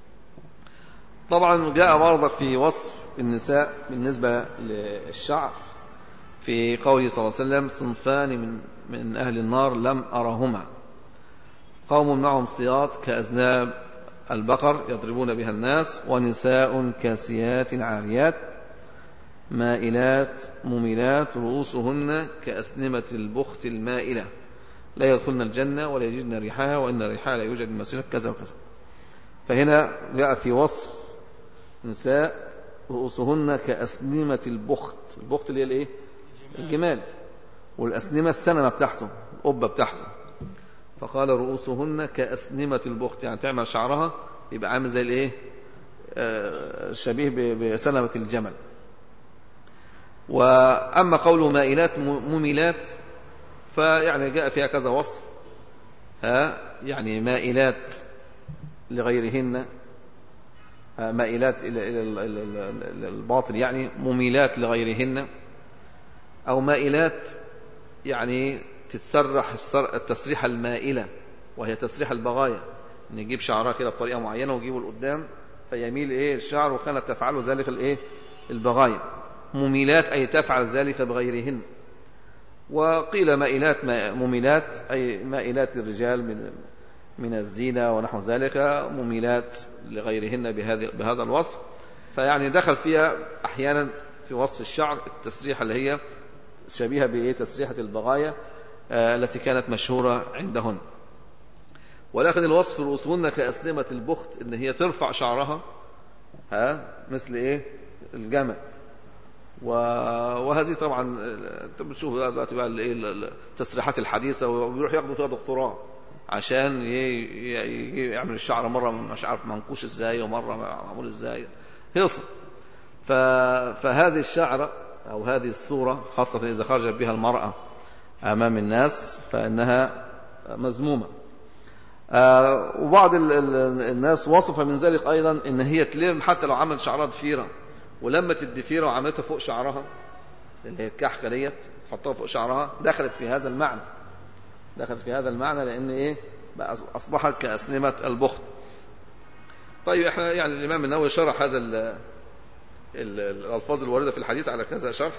طبعا جاء برضك في وصف النساء بالنسبة للشعر في قوله صلى الله عليه وسلم صنفان من من أهل النار لم أرهما، قوم معهم صياط كأذناب البقر يضربون بها الناس، ونساء كاسيات عاريات مائلات مميلات رؤوسهن كأسنمة البخت المائلة لا يدخلن الجنة ولا يجدن ريحها وإن ريحها لا يوجد من مسيرة كذا وكذا. فهنا جاء في وصف نساء رؤوسهن كأسنمة البخت، البخت اللي هي الايه؟ الجمال، والأسنمة السنمة بتاعته القبة بتاعته. فقال رؤوسهن كأسنمة البخت، يعني تعمل شعرها يبقى عامل زي الايه؟ آه شبيه بسنمة الجمل. وأما قوله مائلات مميلات فيعني جاء فيها كذا وصف، ها يعني مائلات لغيرهن، مائلات إلى الباطل يعني مميلات لغيرهن، أو مائلات يعني تتسرح التسريحة المائلة وهي تسريح البغايا، نجيب شعرها كده بطريقة معينة وجيبه لقدام فيميل إيه الشعر، وكانت تفعله ذلك الإيه البغايا. مميلات أي تفعل ذلك بغيرهن. وقيل مائلات مميلات أي مائلات للرجال من من الزينة ونحو ذلك، مميلات لغيرهن بهذا بهذا الوصف. فيعني دخل فيها أحيانا في وصف الشعر التسريحة اللي هي شبيهة بإيه تسريحة البغايا آه التي كانت مشهورة عندهن. ولكن الوصف رؤوسهن كأسنمة البخت إن هي ترفع شعرها ها مثل إيه الجمل. وهذه طبعا انت بتشوف دلوقتي بقى التسريحات الحديثه، وبيروح ياخدوا فيها دكتوراه عشان يعمل الشعر مره مش عارف منكوش ازاي ومره معمول ازاي هيصل. فهذه الشعره او هذه الصوره خاصه اذا خرجت بها المراه امام الناس فانها مذمومه. وبعض الناس وصف من ذلك ايضا ان هي تلم حتى لو عمل شعرها ضفيره، ولمت الضفيره وعملتها فوق شعرها اللي هي الكحكه ديت تحطها فوق شعرها، دخلت في هذا المعنى دخلت في هذا المعنى لان ايه بقى اصبحت كأسنمة البخت. طيب احنا يعني الامام النووي شرح هذا ال الالفاظ الوارده في الحديث على كذا شرح،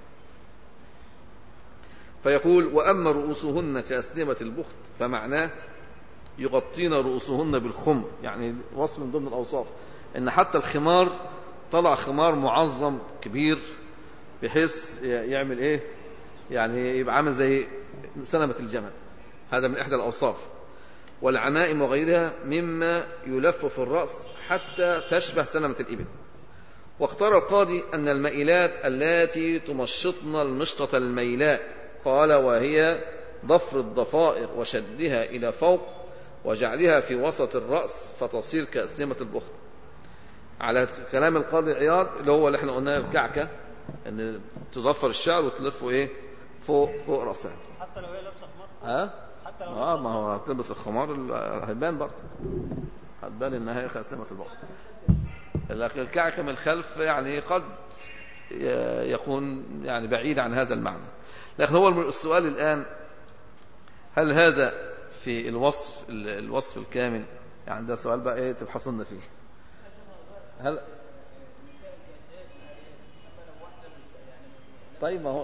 فيقول واما رؤوسهن كأسنمة البخت فمعناه يغطين رؤوسهن بالخمر، يعني وصف من ضمن الاوصاف ان حتى الخمار طلع خمار معظم كبير بحيث يعمل ايه يعني يبقى عامل زي سنمة الجمل، هذا من احدى الاوصاف. والعمائم وغيرها مما يلف في الرأس حتى تشبه سنمة الإبل. واختار القاضي أن المائلات التي تمشطن المشطة الميلاء، قال وهي ضفر الضفائر وشدها إلى فوق وجعلها في وسط الرأس فتصير كأسنمة البخت، على كلام القاضي عياض اللي هو اللي احنا قلناه الكعكة، ان تضفر الشعر وتلفه ايه فوق فوق راسها. حتى لو هي لابسه خمار ها حتى لو اه ما هو هتلبس الخمار هيبان برضه هتبان انها هي خاسمة البخت. لكن الكعكة من الخلف يعني قد يكون يعني بعيد عن هذا المعنى. لكن هو السؤال الآن هل هذا في الوصف الوصف الكامل؟ يعني ده سؤال بقى ايه تبحثون فيه. هل طيب ما هو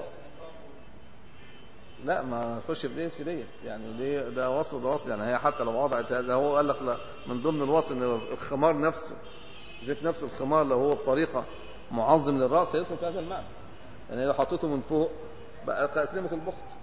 لا، ما تخش في ديت في ديت يعني، دي ده وصف ده وصف يعني. هي حتى لو وضعت هذا، هو قال لك لا، من ضمن الوصف ان الخمار نفسه، زيت نفس الخمار لو هو بطريقة معظم للرأس يدخل في هذا المعنى يعني. لو حطيته من فوق بقى كأسلمة البخت.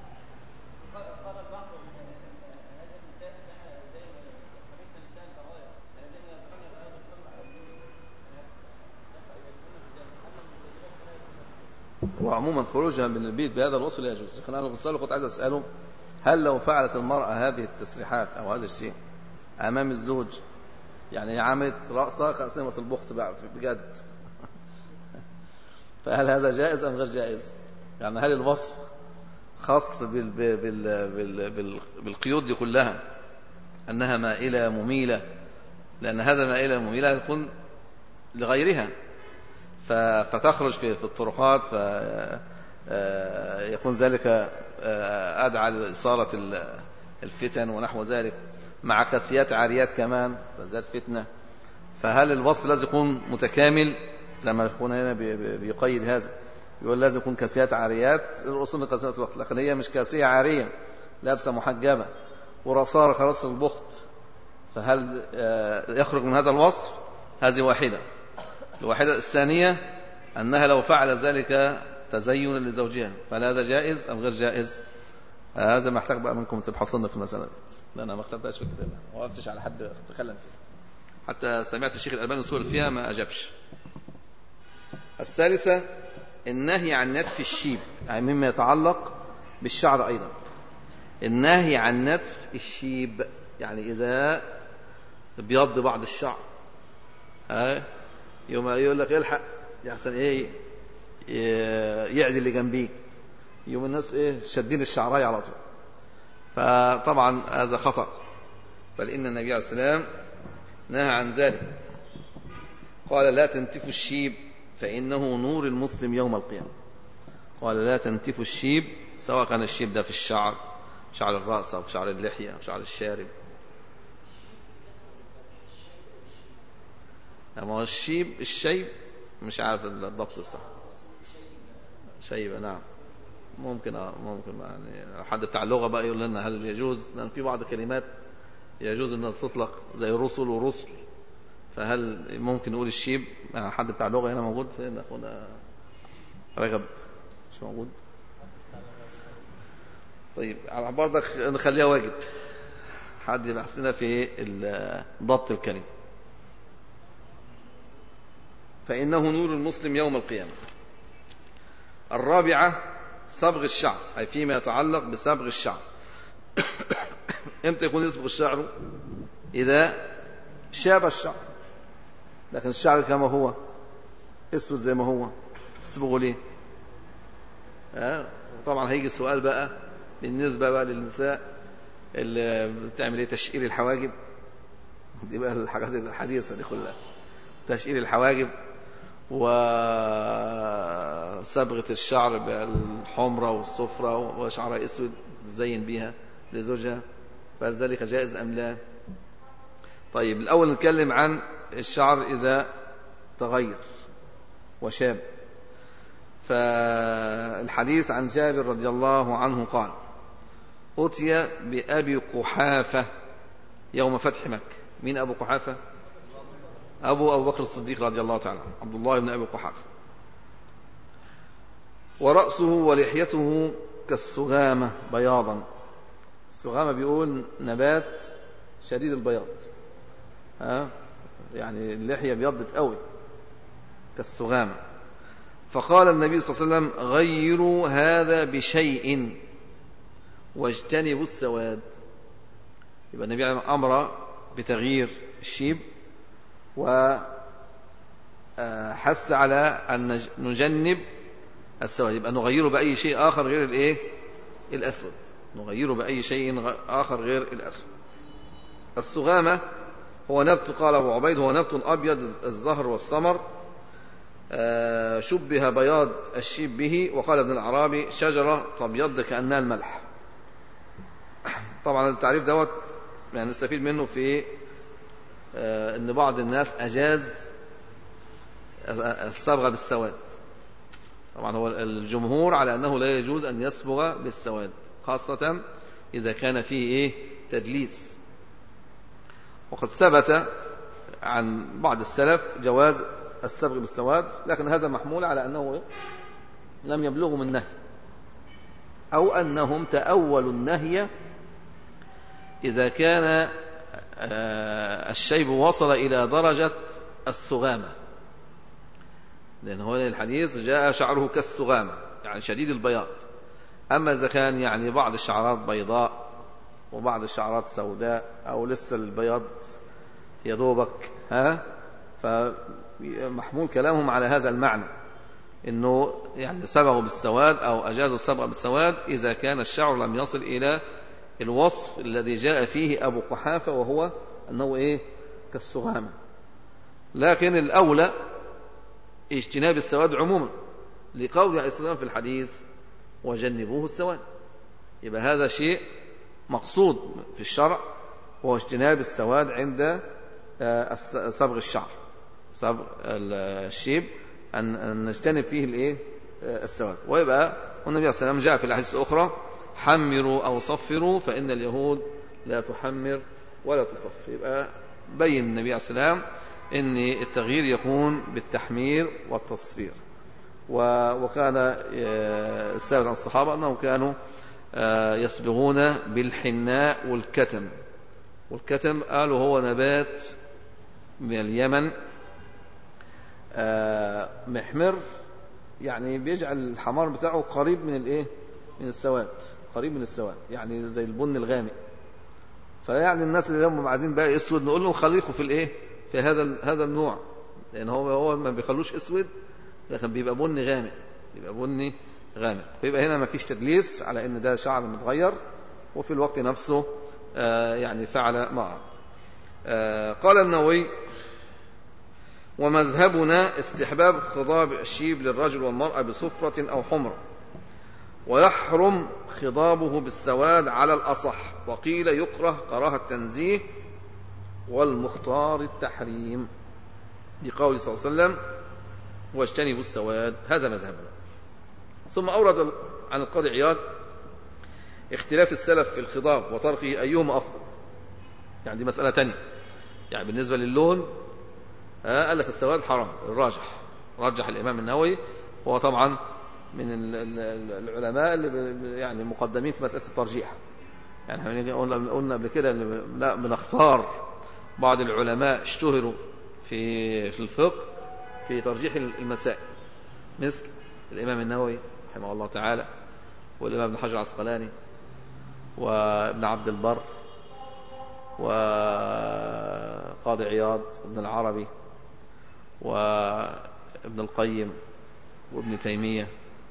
وعموما خروجها من البيت بهذا الوصف لا يجوز. أنا كنت عايز أسأله، هل لو فعلت المرأة هذه التسريحات أو هذا الشيء أمام الزوج، يعني هي عملت رأسها كأسلمة البخت بجد، فهل هذا جائز أم غير جائز؟ يعني هل الوصف خاص بال بال بال بال بالقيود دي كلها أنها مائلة مميلة، لأن هذا مائلة مميلة يكون لغيرها فتخرج في في الطرقات فيكون ذلك أدعى لإثارة الفتن ونحو ذلك، مع كاسيات عاريات كمان فزاد فتنة. فهل الوصف لازم يكون متكامل زي ما يكون هنا بيقيد هذا، يقول لازم يكون كاسيات عاريات، الأصول كاسيات الوقت، لكن هي مش كاسية عارية لابسة محجبة ورصارة خلاص البخت، فهل يخرج من هذا الوصف؟ هذه واحدة. الواحدة الثانية أنها لو فعل ذلك تزينا لزوجها، فهل هذا جائز أم غير جائز؟ هذا محتاج بقى منكم تبحثون في المسألة دي، لأن أنا ما اخترتهاش في الكتاب، ما وقفتش على حد تكلم فيه، حتى سمعت الشيخ الألباني سؤال فيها ما أجابش. الثالثة النهي عن نتف الشيب، يعني مما يتعلق بالشعر أيضا. النهي عن نتف الشيب يعني إذا بيض بعض الشعر، ها يوم يقول لك الحق يحسن ايه يعدي اللي جنبيه، يوم الناس ايه شادين الشعرايه على طول، فطبعا هذا خطأ، بل إن النبي عليه السلام نهى عن ذلك، قال لا تنتفوا الشيب فإنه نور المسلم يوم القيامة. قال لا تنتفوا الشيب، سواء كان الشيب ده في الشعر، شعر الرأس أو شعر اللحية أو شعر الشارب. أما هو الشيب الشيب مش عارف الضبط الصح، شيب نعم ممكن اه ممكن يعني حد بتاع اللغة بقى يقول لنا هل يجوز، لأن في بعض الكلمات يجوز أنها تطلق زي الرسل ورسل، فهل ممكن نقول الشيب؟ يعني حد بتاع اللغة هنا موجود؟ فين أخونا رجب؟ مش موجود؟ طيب على برضك نخليها واجب، حد يبحث لنا في ضبط الكلمة. فإنه نور المسلم يوم القيامة. الرابعة صبغ الشعر، أي فيما يتعلق بصبغ الشعر. امتى يكون يصبغ الشعر؟ إذا شاب الشعر، لكن الشعر كما هو اسود زي ما هو تصبغه ليه؟ آه. طبعا هيجي السؤال بقى بالنسبة بقى للنساء اللي بتعمل ايه تشقير الحواجب، دي بقى الحاجات الحديثة دي كلها، تشقير الحواجب وصبغة الشعر بالحمرة والصفرة وشعرها اسود تزين بيها لزوجها، فهل ذلك جائز أم لا؟ طيب الأول نتكلم عن الشعر إذا تغير وشاب. فالحديث عن جابر رضي الله عنه قال أتي بأبي قحافة يوم فتح مكة. مين أبو قحافة؟ أبو أبو بكر الصديق رضي الله تعالى عنه، عبد الله بن أبي قحافة. ورأسه ولحيته كالسغامة بياضا. السغامة بيقول نبات شديد البياض، ها يعني اللحية بيضت قوي كالسغامة. فقال النبي صلى الله عليه وسلم غيروا هذا بشيء واجتنبوا السواد. يبقى النبي أمر بتغيير الشيب وحث على أن نجنب السواد، يبقى نغيره بأي شيء آخر غير الإيه؟ الأسود، نغيره بأي شيء آخر غير الأسود. السغامة هو نبت، قال أبو عبيد هو نبت أبيض الزهر والثمر، شبه بياض الشيب به. وقال ابن العربي شجرة تبيض كأنها الملح. طبعا التعريف دوت يعني نستفيد منه في أن بعض الناس أجاز الصبغة بالسواد، طبعا هو الجمهور على أنه لا يجوز أن يصبغ بالسواد، خاصة إذا كان فيه إيه تدليس. وقد ثبت عن بعض السلف جواز الصبغ بالسواد، لكن هذا محمول على أنه لم يبلغوا من النهي، أو أنهم تأولوا النهي إذا كان الشيب وصل إلى درجة الثغامة، لأن هو الحديث جاء شعره كالثغامة يعني شديد البياض. أما إذا كان يعني بعض الشعرات بيضاء وبعض الشعرات سوداء أو لسه البياض يدوبك، ها، فمحمول كلامهم على هذا المعنى، إنه يعني صبغوا بالسواد أو أجازوا الصبغ بالسواد إذا كان الشعر لم يصل إلى الوصف الذي جاء فيه أبو قحافة، وهو أنه إيه كالثغامة. لكن الأولى اجتناب السواد عموما، لقول عليه الصلاة والسلام في الحديث وجنبوه السواد. يبقى هذا شيء مقصود في الشرع، هو اجتناب السواد عند صبغ الشعر، صبغ الشيب، أن نجتنب فيه الإيه السواد. ويبقى والنبي صلى الله عليه وسلم جاء في الأحاديث الأخرى حمروا أو صفروا فإن اليهود لا تحمر ولا تصفر. يبقى بين النبي عليه الصلاة والسلام أن التغيير يكون بالتحمير والتصفير. وكان الثابت عن الصحابة أنهم كانوا يصبغون بالحناء والكتم. والكتم قالوا هو نبات من اليمن محمر، يعني بيجعل الحمار بتاعه قريب من الايه من السواد، قريب من السواد، يعني زي البن الغامق. فيعني الناس اللي هم عايزين بقى اسود نقول لهم خليكم في الايه في هذا هذا النوع، لان هو هو ما بيخلوش اسود، لكن بيبقى بني غامق، بيبقى بني غامق. ويبقى هنا ما فيش تدليس على ان ده شعر متغير، وفي الوقت نفسه آه يعني فعل معه. آه قال النووي: ومذهبنا استحباب خضاب الشيب للرجل والمرأة بصفرة أو حمرة، ويحرم خضابه بالسواد على الأصح، وقيل يكره كراهة التنزيه، والمختار التحريم، لقول صلى الله عليه وسلم واجتنبوا السواد. هذا مذهبنا. ثم أورد عن القاضي عياض اختلاف السلف في الخضاب وتركه أيهما أفضل. يعني دي مسألة تانية، يعني بالنسبة للون قال لك السواد حرام، الراجح رجح الإمام النووي، هو طبعا من العلماء اللي يعني مقدمين في مسألة الترجيح. يعني قلنا قبل كده لا بنختار بعض العلماء اشتهروا في في الفقه في ترجيح المسائل، مثل الإمام النووي رحمه الله تعالى، والإمام ابن حجر العسقلاني، وابن عبد البر، وقاضي عياض، وابن العربي، وابن القيم، وابن تيمية،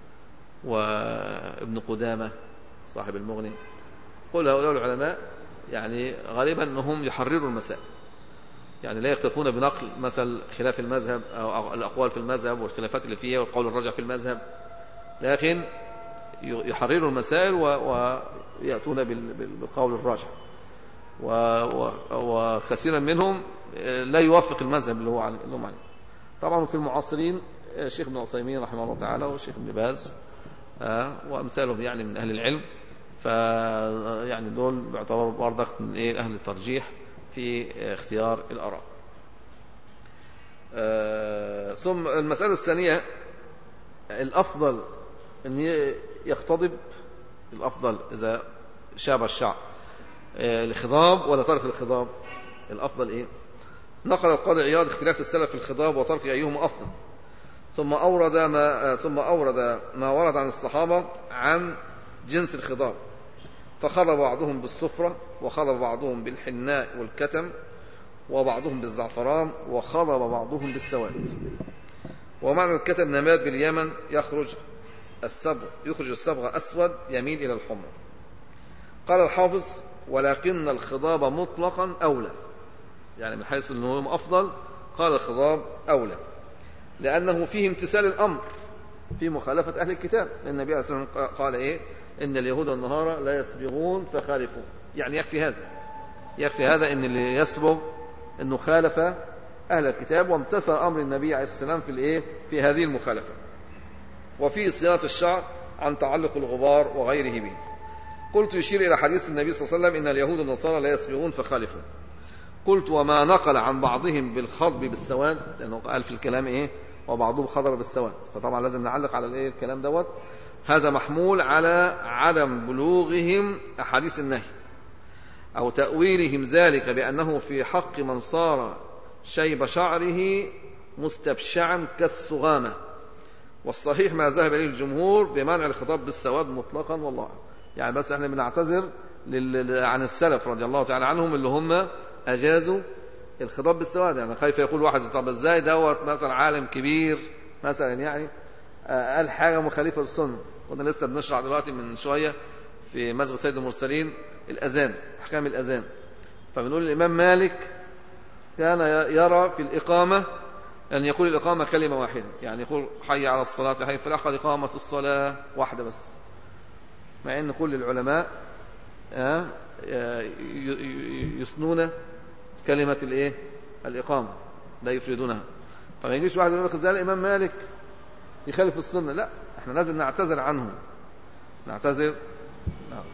وابن قدامة صاحب المغني. كل هؤلاء العلماء يعني غالبا أنهم يحرروا المسائل، يعني لا يكتفون بنقل مثل خلاف المذهب أو الأقوال في المذهب والخلافات اللي فيها والقول الراجع في المذهب، لكن يحرروا المسائل ويأتون بالقول الراجع. وكثيرا منهم لا يوافق المذهب اللي هو عليه. طبعا في المعاصرين الشيخ ابن عثيمين رحمه الله تعالى والشيخ ابن باز وأمثالهم يعني من أهل العلم، فيعني دول بيعتبروا برضك من إيه أهل الترجيح في اختيار الآراء. ثم المسألة الثانية، الأفضل أن يختضب، الأفضل إذا شاب الشعر الخضاب ولا ترك الخضاب، الأفضل إيه؟ نقل القاضي عياض اختلاف السلف في الخضاب وترك أيهما أفضل، ثم أورد ما ثم أورد ما ورد عن الصحابة عن جنس الخضاب، فخضب بعضهم بالصفرة، وخضب بعضهم بالحناء والكتم، وبعضهم بالزعفران، وخضب بعضهم بالسواد. ومعنى الكتم نبات باليمن يخرج الصبغ يخرج الصبغ أسود يميل إلى الحمر. قال الحافظ: ولكن الخضاب مطلقا أولى، يعني من حيث أنه أفضل قال الخضاب أولى، لأنه فيه امتثال الأمر في مخالفة أهل الكتاب، لأن النبي عليه الصلاة والسلام قال إيه؟ إن اليهود والنصارى لا يسبغون فخالفون. يعني يكفي هذا يكفي هذا إن اللي يسبغ إنه خالف أهل الكتاب وامتثل أمر النبي عليه الصلاة والسلام في الإيه؟ في هذه المخالفة. وفيه صيانة الشعر عن تعلق الغبار وغيره به. قلت يشير إلى حديث النبي صلى الله عليه وسلم إن اليهود والنصارى لا يسبغون فخالفوا. قلت وما نقل عن بعضهم بالخضب بالسواد، لأنه قال في الكلام إيه وبعضهم خضب بالسواد، فطبعا لازم نعلق على الإيه الكلام دوت. هذا محمول على عدم بلوغهم أحاديث النهي أو تأويلهم ذلك بأنه في حق من صار شيب شعره مستبشعا كالسغامة، والصحيح ما ذهب إليه الجمهور بمنع الخطاب بالسواد مطلقا والله. يعني بس احنا بنعتذر عن السلف رضي الله تعالى عنهم اللي هم أجازوا الخطاب بالسواد. يعني خايف يقول واحد طب ازاي دوت مثلا عالم كبير مثلا يعني قال حاجة مخالفة للسنة. كنا لسه بنشرح دلوقتي من شوية في مسجد سيد المرسلين الأذان، أحكام الأذان، فبنقول الإمام مالك كان يرى في الإقامة أن يقول الإقامة كلمة واحدة، يعني يقول حي على الصلاة حي في الأخذ إقامة الصلاة واحدة بس، مع أن كل العلماء يثنون كلمة الإيه الإقامة لا يفردونها. فما يجيش واحد يقول لك ازاي الإمام مالك يخالف السنة، لا احنا لازم نعتذر عنه نعتذر. نعم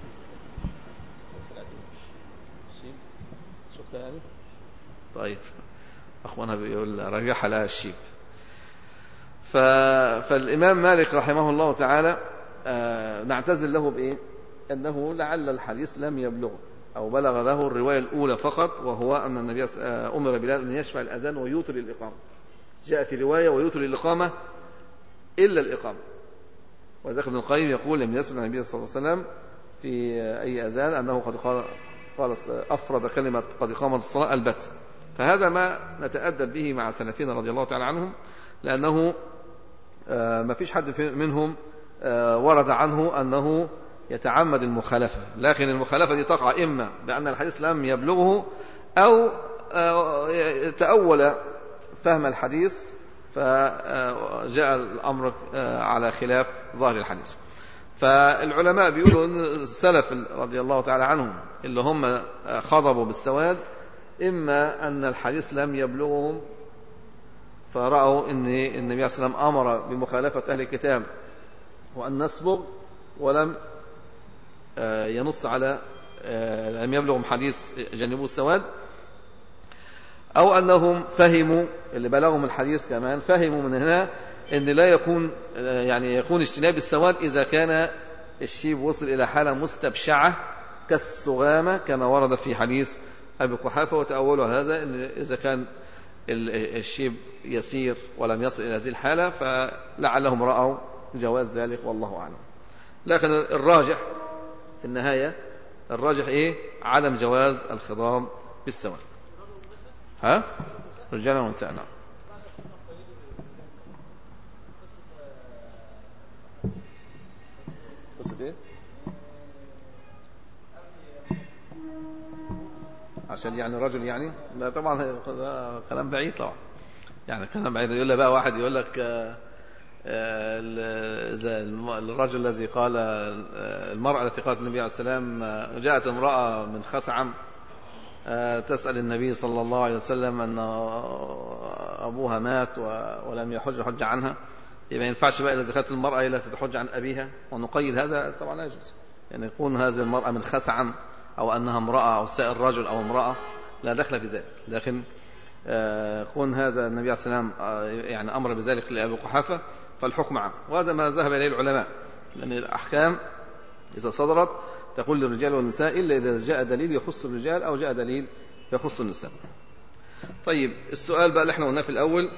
شفتها يعني. طيب أخوانا بيقول رجح لها الشيب. ف... فالإمام مالك رحمه الله تعالى آه نعتذر له بإيه؟ أنه لعل الحديث لم يبلغه أو بلغ له الرواية الأولى فقط، وهو أن النبي أمر بلال أن يشفع الأذان ويوتر الإقامة. جاء في رواية ويوتر الإقامة إلا الإقامة. وذلك ابن القيم يقول لم يثبت عن النبي صلى الله عليه وسلم في أي أذان أنه قد قال قال أفرد كلمة قد إقامة الصلاة البت. فهذا ما نتأدب به مع سلفنا رضي الله تعالى عنهم، لأنه ما فيش حد منهم ورد عنه أنه يتعمد المخالفة، لكن المخالفة دي تقع إما بأن الحديث لم يبلغه أو تأول فهم الحديث فجاء الأمر على خلاف ظاهر الحديث. فالعلماء بيقولوا أن السلف رضي الله تعالى عنهم اللي هم خضبوا بالسواد إما أن الحديث لم يبلغهم فرأوا أن النبي صلى الله عليه وسلم أمر بمخالفة أهل الكتاب وأن نسبغ، ولم ينص على لم يبلغهم حديث جنبوا السواد، أو أنهم فهموا اللي بلغهم الحديث كمان فهموا من هنا أن لا يكون يعني يكون اجتناب السواد إذا كان الشيب وصل إلى حالة مستبشعة كالسغامة كما ورد في حديث أبي قحافة. وتأولوا هذا أن إذا كان الشيب يسير ولم يصل إلى هذه الحالة فلعلهم رأوا جواز ذلك والله أعلم. لكن الراجح في النهاية الراجح إيه؟ عدم جواز الخضام بالسواد. ها؟ رجالا ونساء. نعم. قصة إيه؟ عشان يعني الرجل يعني لا طبعا كلام بعيد طبعا، يعني كلام بعيد. يقول لك بقى واحد يقول لك الرجل الذي قال المرأة التي قالت النبي عليه السلام جاءت امرأة من خثعم تسأل النبي صلى الله عليه وسلم أن أبوها مات ولم يحج حج عنها، يبقى ما ينفعش بقى إذا كانت المرأة التي تحج عن أبيها ونقيد هذا طبعا لا يجوز. يعني يكون هذه المرأة من خثعم أو أنها امرأة أو سائر رجل أو امرأة لا دخل في ذلك، لكن كون هذا النبي عليه السلام يعني أمر بذلك لأبي قحافة فالحكم عام، وهذا ما ذهب إليه العلماء، لأن الأحكام إذا صدرت تقول للرجال والنساء إلا إذا جاء دليل يخص الرجال أو جاء دليل يخص النساء. طيب السؤال بقى اللي احنا قلناه في الأول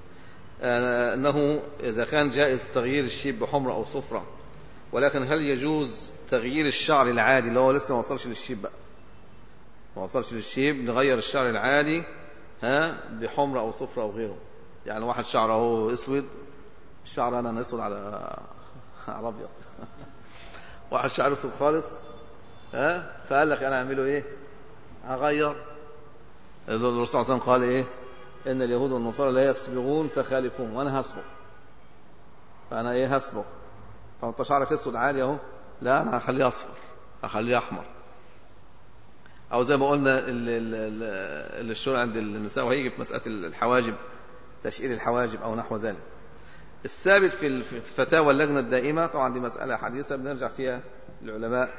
أنه إذا كان جائز تغيير الشيب بحمرة أو صفرة، ولكن هل يجوز تغيير الشعر العادي اللي هو لسه ما وصلش للشيب بقى ما وصلش للشيب نغير الشعر العادي ها بحمرة أو صفرة أو غيره؟ يعني واحد شعره اسود، الشعر أنا اسود على على أبيض واحد شعره اسود خالص ها فقال لك أنا أعمله إيه؟ هغير. الرسول صلى الله عليه وسلم قال إيه؟ إن اليهود والنصارى لا يسبغون فخالفون، وأنا هسبغ، فأنا إيه هسبغ. طب أنت شعرك اسود عادي أهو، لا أنا هخليه أصفر هخليه أحمر. أو زي ما قلنا اللي الشرع عند النساء وهيجي في مسألة الحواجب تشقير الحواجب أو نحو ذلك، الثابت في الفتاوى اللجنة الدائمة، طبعا دي مسألة حديثة بنرجع فيها العلماء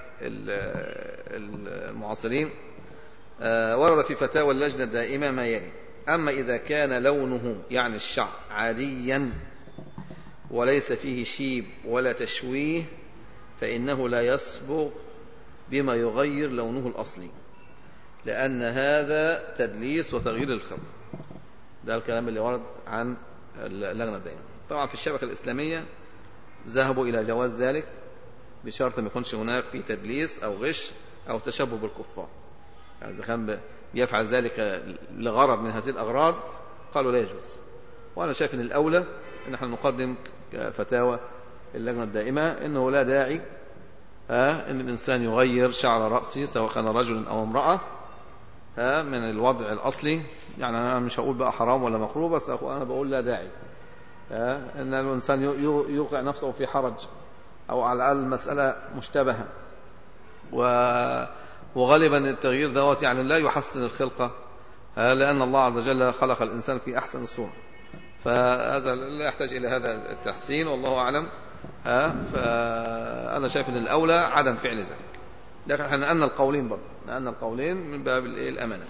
المعاصرين، ورد في فتاوى اللجنة الدائمة ما يلي: أما إذا كان لونه يعني الشعر عاديا وليس فيه شيب ولا تشويه فإنه لا يصبغ بما يغير لونه الأصلي، لأن هذا تدليس وتغيير الخلق. ده الكلام اللي ورد عن اللجنة الدائمة. طبعا في الشبكة الإسلامية ذهبوا إلى جواز ذلك بشرط ما يكونش هناك في تدليس أو غش أو تشبه بالكفار. يعني إذا كان بيفعل ذلك لغرض من هذه الأغراض قالوا لا يجوز. وأنا شايف أن الأولى أن احنا نقدم فتاوى اللجنة الدائمة أنه لا داعي ها أن الإنسان يغير شعر رأسه سواء كان رجل أو امرأة ها من الوضع الأصلي. يعني أنا مش هقول بقى حرام ولا مكروه، بس أنا بقول لا داعي ها أن الإنسان يوقع نفسه في حرج أو على الأقل مسألة مشتبهة، وغالبا التغيير دوت يعني لا يحسن الخلقة، لأن الله عز وجل خلق الإنسان في أحسن الصورة، فهذا لا يحتاج إلى هذا التحسين والله أعلم. فأنا شايف أن الأولى عدم فعل ذلك، لكن احنا نأن القولين برضه نأن القولين من باب الأمانة.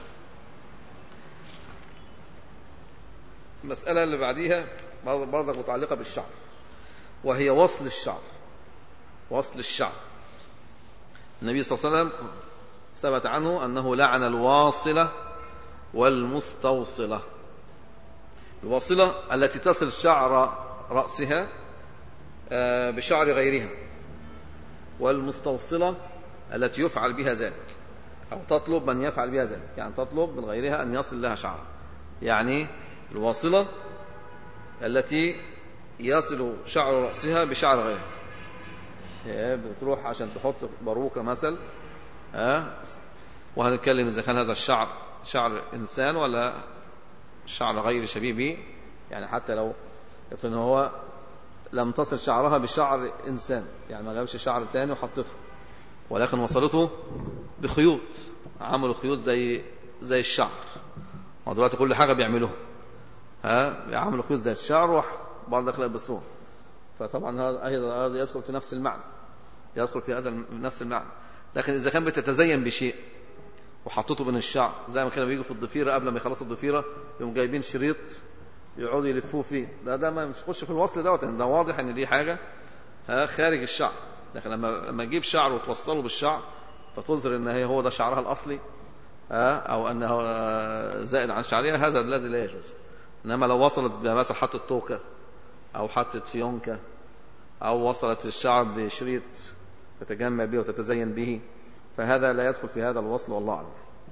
المسألة اللي بعديها برضه متعلقة بالشعر، وهي وصل الشعر. وصل الشعر، النبي صلى الله عليه وسلم ثبت عنه أنه لعن الواصلة والمستوصلة. الواصلة التي تصل شعر رأسها بشعر غيرها، والمستوصلة التي يفعل بها ذلك أو تطلب من يفعل بها ذلك، يعني تطلب من غيرها أن يصل لها شعر. يعني الواصلة التي يصل شعر رأسها بشعر غيرها، بتروح عشان تحط باروكة مثل ها، وهنتكلم إذا كان هذا الشعر شعر إنسان ولا شعر غير شبيه به. يعني حتى لو إن هو لم تصل شعرها بشعر إنسان، يعني ما جابش شعر تاني وحطته، ولكن وصلته بخيوط، عملوا خيوط زي زي الشعر، ودلوقتي كل حاجة بيعملوها ها، بيعملوا خيوط زي الشعر وبعض خلق بالصور. فطبعا هذا أيضا يدخل في نفس المعنى، يدخل في هذا نفس المعنى. لكن إذا كان بتتزين بشيء وحطته بين الشعر، زي ما كانوا بيجوا في الضفيرة قبل ما يخلصوا الضفيرة يوم جايبين شريط يقعدوا يلفوه فيه، ده ده ما مش يخش في الوصل دوت، ده واضح ان دي حاجة ها خارج الشعر. لكن لما لما تجيب شعر وتوصله بالشعر فتظهر ان هي هو ده شعرها الأصلي ها، او انه زائد عن شعرها، هذا الذي لا يجوز. انما لو وصلت مثلا حطت توكة او حطت فيونكة او وصلت الشعر بشريط تتجمع به وتتزين به، فهذا لا يدخل في هذا الوصل والله أعلم.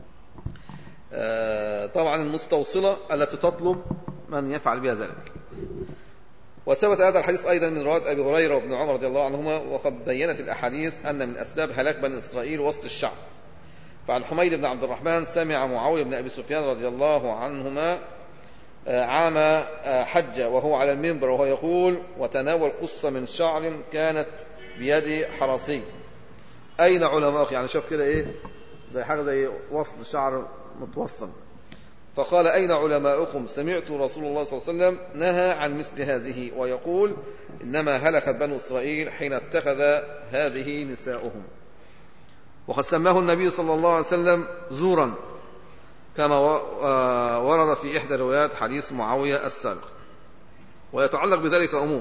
آه طبعا المستوصلة التي تطلب من يفعل بها ذلك. وثبت هذا الحديث أيضا من رواية أبي هريرة وابن عمر رضي الله عنهما، وقد بينت الأحاديث أن من أسباب هلاك بني إسرائيل وسط الشعب. فعن حميد بن عبد الرحمن سمع معاوية بن أبي سفيان رضي الله عنهما عام حج وهو على المنبر وهو يقول: وتناول قصة من شعر كانت بيد حراسي، أين علماء؟ يعني شوف كده إيه، زي حاجة زي وصل شعر متوصل. فقال: أين علماؤكم؟ سمعت رسول الله صلى الله عليه وسلم نهى عن مثل هذه ويقول: إنما هلكت بنو إسرائيل حين اتخذ هذه نساؤهم. وقد سماه النبي صلى الله عليه وسلم زورا، كما ورد في إحدى روايات حديث معاوية السابق. ويتعلق بذلك أمور: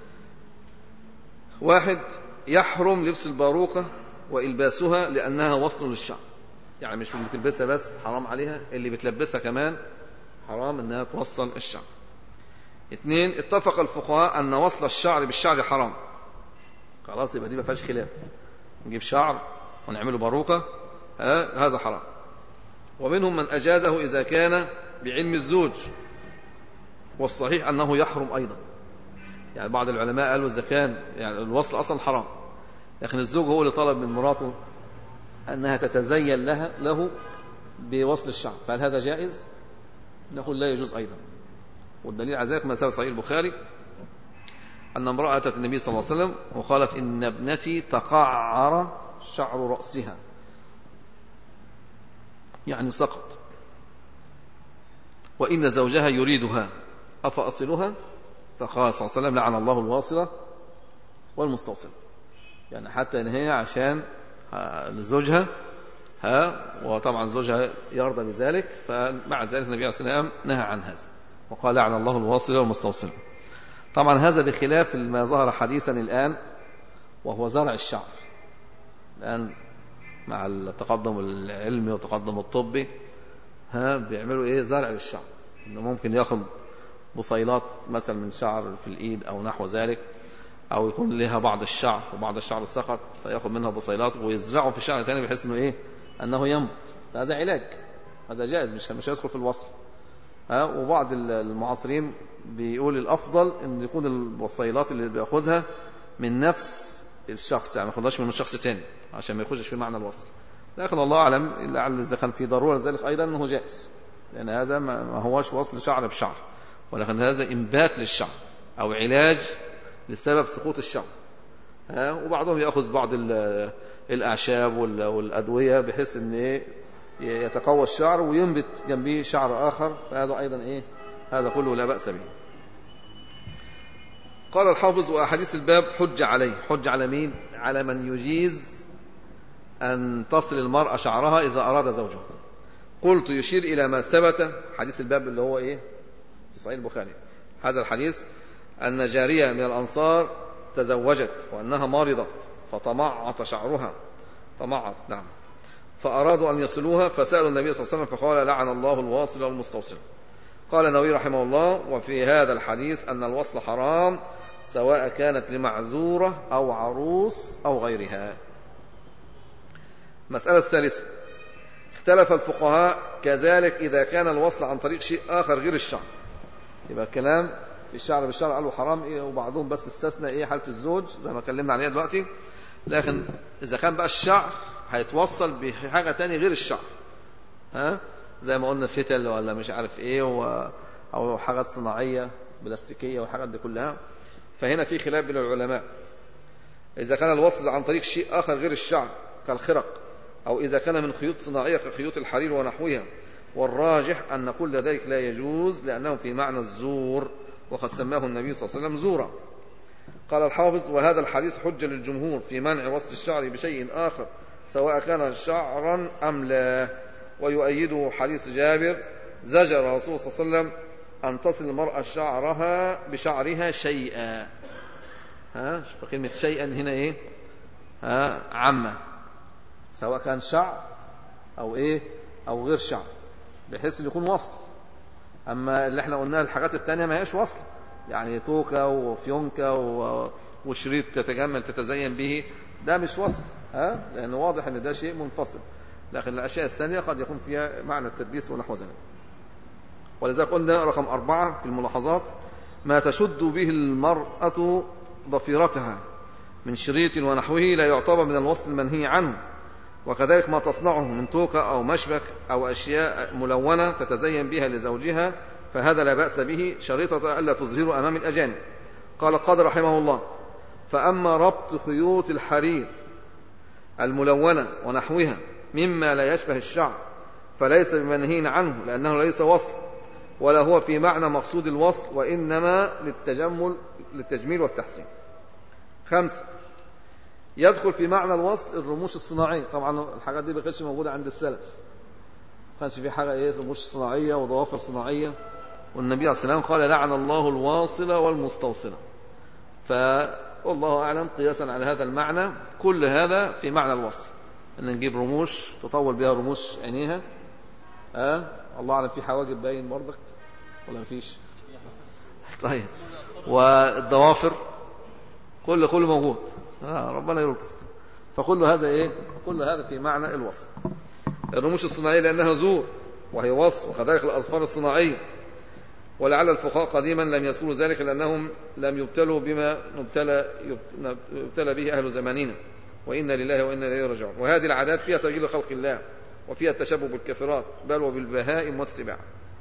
واحد، يحرم لبس الباروكة وإلباسها لأنها وصل للشعر، يعني مش اللي بتلبسها بس حرام عليها، اللي بتلبسها كمان حرام أنها توصل الشعر. اثنين، اتفق الفقهاء أن وصل الشعر بالشعر حرام، خلاص يبقى دي ما فيهاش خلاف، نجيب شعر ونعمله باروكة آه هذا حرام. ومنهم من أجازه إذا كان بعلم الزوج، والصحيح أنه يحرم أيضا. يعني بعض العلماء قالوا إذا كان يعني الوصل أصلا حرام، لكن الزوج هو اللي طلب من مراته أنها تتزين لها له بوصل الشعر، فهل هذا جائز؟ نقول لا يجوز أيضا. والدليل على ذلك ما سبق صحيح البخاري أن امرأة أتت النبي صلى الله عليه وسلم وقالت: إن ابنتي تقعر شعر رأسها، يعني سقط، وإن زوجها يريدها، أفأصلها؟ فقال صلى الله عليه وسلم لعن الله الواصلة والمستوصلة، يعني حتى إن هي عشان لزوجها ها، وطبعا زوجها يرضى بذلك، فمع ذلك النبي عليه الصلاة والسلام نهى عن هذا وقال لعن الله الواصلة والمستوصلة. طبعا هذا بخلاف ما ظهر حديثا الآن وهو زرع الشعر. الآن مع التقدم العلمي والتقدم الطبي ها بيعملوا ايه زرع للشعر، انه ممكن ياخد بصيلات مثلا من شعر في الايد او نحو ذلك، او يكون لها بعض الشعر وبعض الشعر سقط فياخد منها بصيلات ويزرعه في شعر ثاني بحيث انه ايه انه ينبت. هذا علاج، هذا جائز، مش مش يدخل في الوصل ها. وبعض المعاصرين بيقول الافضل ان يكون البصيلات اللي بياخذها من نفس الشخص، يعني ما ياخدهاش من شخص ثاني عشان ما يخشش في معنى الوصل. لكن الله اعلم، لعل اذا كان في ضروره ذلك ايضا انه جائز، لان هذا ما هوش وصل شعر بشعر، ولكن هذا انبات للشعر او علاج لسبب سقوط الشعر ها. وبعضهم ياخذ بعض الاعشاب والادويه بحيث ان ايه يتقوى الشعر وينبت جنبه شعر اخر، فهذا ايضا ايه هذا كله لا باس به. قال الحافظ واحاديث الباب حج عليه. حج على مين؟ على من يجيز أن تصل المرأة شعرها إذا أراد زوجها. قلت يشير إلى ما ثبت حديث الباب اللي هو إيه في صحيح البخاري. هذا الحديث أن جارية من الأنصار تزوجت وأنها مرضت فتمعط شعرها، تمعط نعم، فأرادوا أن يصلوها فسألوا النبي صلى الله عليه وسلم فقال لعن الله الواصل والمستوصل. قال النووي رحمه الله وفي هذا الحديث أن الوصل حرام سواء كانت لمعذورة أو عروس أو غيرها. مسألة الثالثة، اختلف الفقهاء كذلك إذا كان الوصل عن طريق شيء آخر غير الشعر. يبقى الكلام في الشعر بالشعر قالوا حرام إيه، وبعضهم بس استثنى إيه حالة الزوج زي ما كلمنا عليها دلوقتي. لكن إذا كان بقى الشعر هيتوصل بحاجة تاني غير الشعر ها، زي ما قلنا فتل ولا مش عارف إيه و... أو حاجات صناعية بلاستيكية والحاجات دي كلها، فهنا في خلاف بين العلماء إذا كان الوصل عن طريق شيء آخر غير الشعر كالخرق، أو إذا كان من خيوط صناعية كخيوط الحرير ونحوها. والراجح أن كل ذلك لا يجوز لأنه في معنى الزور، وقد سماه النبي صلى الله عليه وسلم زورا. قال الحافظ وهذا الحديث حجة للجمهور في منع وصل الشعر بشيء آخر سواء كان شعرا أم لا. ويؤيده حديث جابر زجر رسول صلى الله عليه وسلم أن تصل المرأة شعرها بشعرها شيئا ها. فكلمة شيئا هنا إيه ها عامة، سواء كان شعر أو إيه أو غير شعر، بحيث أن يكون وصل. أما اللي احنا قلناه الحاجات التانية ما هيش وصل، يعني توكة وفيونكة وشريط تتجمل تتزين به، ده مش وصل ها، لأنه واضح أن ده شيء منفصل. لكن الأشياء الثانية قد يكون فيها معنى التدليس ونحو ذلك. ولذلك قلنا رقم أربعة في الملاحظات ما تشد به المرأة ضفيرتها من شريط ونحوه لا يعتبر من الوصل المنهي عنه، وكذلك ما تصنعه من توكة أو مشبك أو أشياء ملونة تتزين بها لزوجها، فهذا لا بأس به شريطة ألا تظهر أمام الأجانب. قال القاضي رحمه الله فأما ربط خيوط الحرير الملونة ونحوها مما لا يشبه الشعر فليس بمنهي عنه لأنه ليس وصل ولا هو في معنى مقصود الوصل، وإنما للتجمل للتجميل والتحسين. خمسة، يدخل في معنى الوصل الرموش الصناعية. طبعا الحاجات دي ما كانتش موجودة عند السلف، ما كانش في حاجة ايه رموش صناعية وضوافر صناعية، والنبي عليه الصلاة والسلام قال لعن الله الواصلة والمستوصلة. فالله أعلم قياسا على هذا المعنى كل هذا في معنى الوصل، أن نجيب رموش تطول بها رموش عينيها أه؟ الله أعلم في حواجب باين برضك ولا مفيش؟ طيب، والضوافر كل كل موجود آه ربنا يلطف. فكل هذا ايه كل هذا في معنى الوصل. الرموش الصناعية لأنها زور وهي وصل، وكذلك الأظفار الصناعية. ولعل الفقهاء قديما لم يذكروا ذلك لأنهم لم يبتلوا بما نبتلى يبتلى به أهل زماننا، وإنا لله وإنا إليه راجعون. وهذه العادات فيها تغيير خلق الله وفيها التشبه بالكافرات بل وبالبهائم والسباع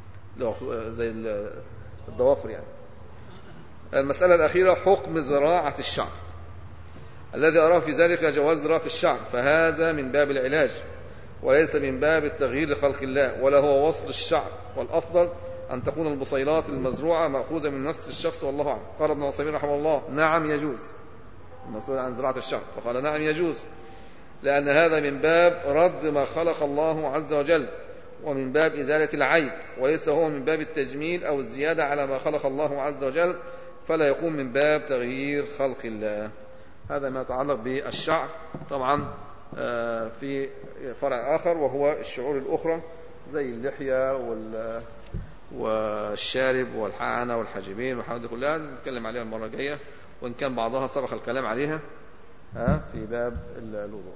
زي الضوافر يعني. المسألة الأخيرة حكم زراعة الشعر. الذي أراه في ذلك جواز زراعة الشعر، فهذا من باب العلاج وليس من باب التغيير لخلق الله، ولا هو وصل الشعر. والأفضل أن تكون البصيلات المزروعة مأخوذة من نفس الشخص والله أعلم. قال ابن عثيمين رحمه الله نعم يجوز، المسؤول عن زراعة الشعر فقال نعم يجوز، لأن هذا من باب رد ما خلق الله عز وجل ومن باب إزالة العيب، وليس هو من باب التجميل أو الزيادة على ما خلق الله عز وجل، فلا يكون من باب تغيير خلق الله. هذا ما يتعلق بالشعر. طبعا في فرع آخر وهو الشعور الأخرى زي اللحية والشارب والحانة والحاجبين والحاجات دي كلها نتكلم عليها المرة الجاية، وإن كان بعضها سبق الكلام عليها في باب الوضوء.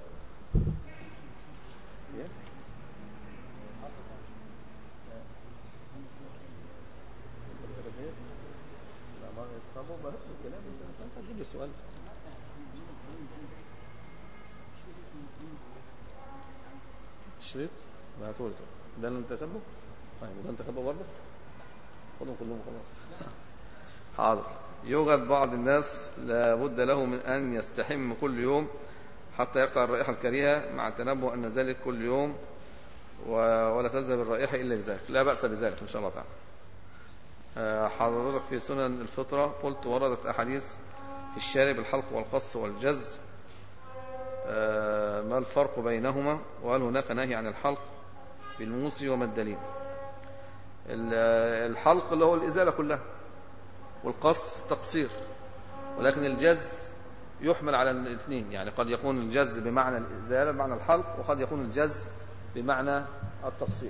سؤال الشريط ما هتقول ده اللي انت كاتبه؟ طيب ده انت كاتبه برضه؟ خدهم كلهم خلاص. حاضر. يوجد بعض الناس لابد له من أن يستحم كل يوم حتى يقطع الرائحة الكريهة، مع التنبؤ أن ذلك كل يوم ولا تذهب الرائحة إلا بذلك. لا بأس بذلك إن شاء الله تعالى. حضرتك في سنن الفطرة قلت وردت أحاديث في الشارب الحلق والقص والجز، ما الفرق بينهما، وهل هناك نهي عن الحلق بالموس وما الدليل؟ الحلق اللي هو الإزالة كلها، والقص تقصير، ولكن الجز يحمل على الاثنين، يعني قد يكون الجز بمعنى الإزالة بمعنى الحلق، وقد يكون الجز بمعنى التقصير.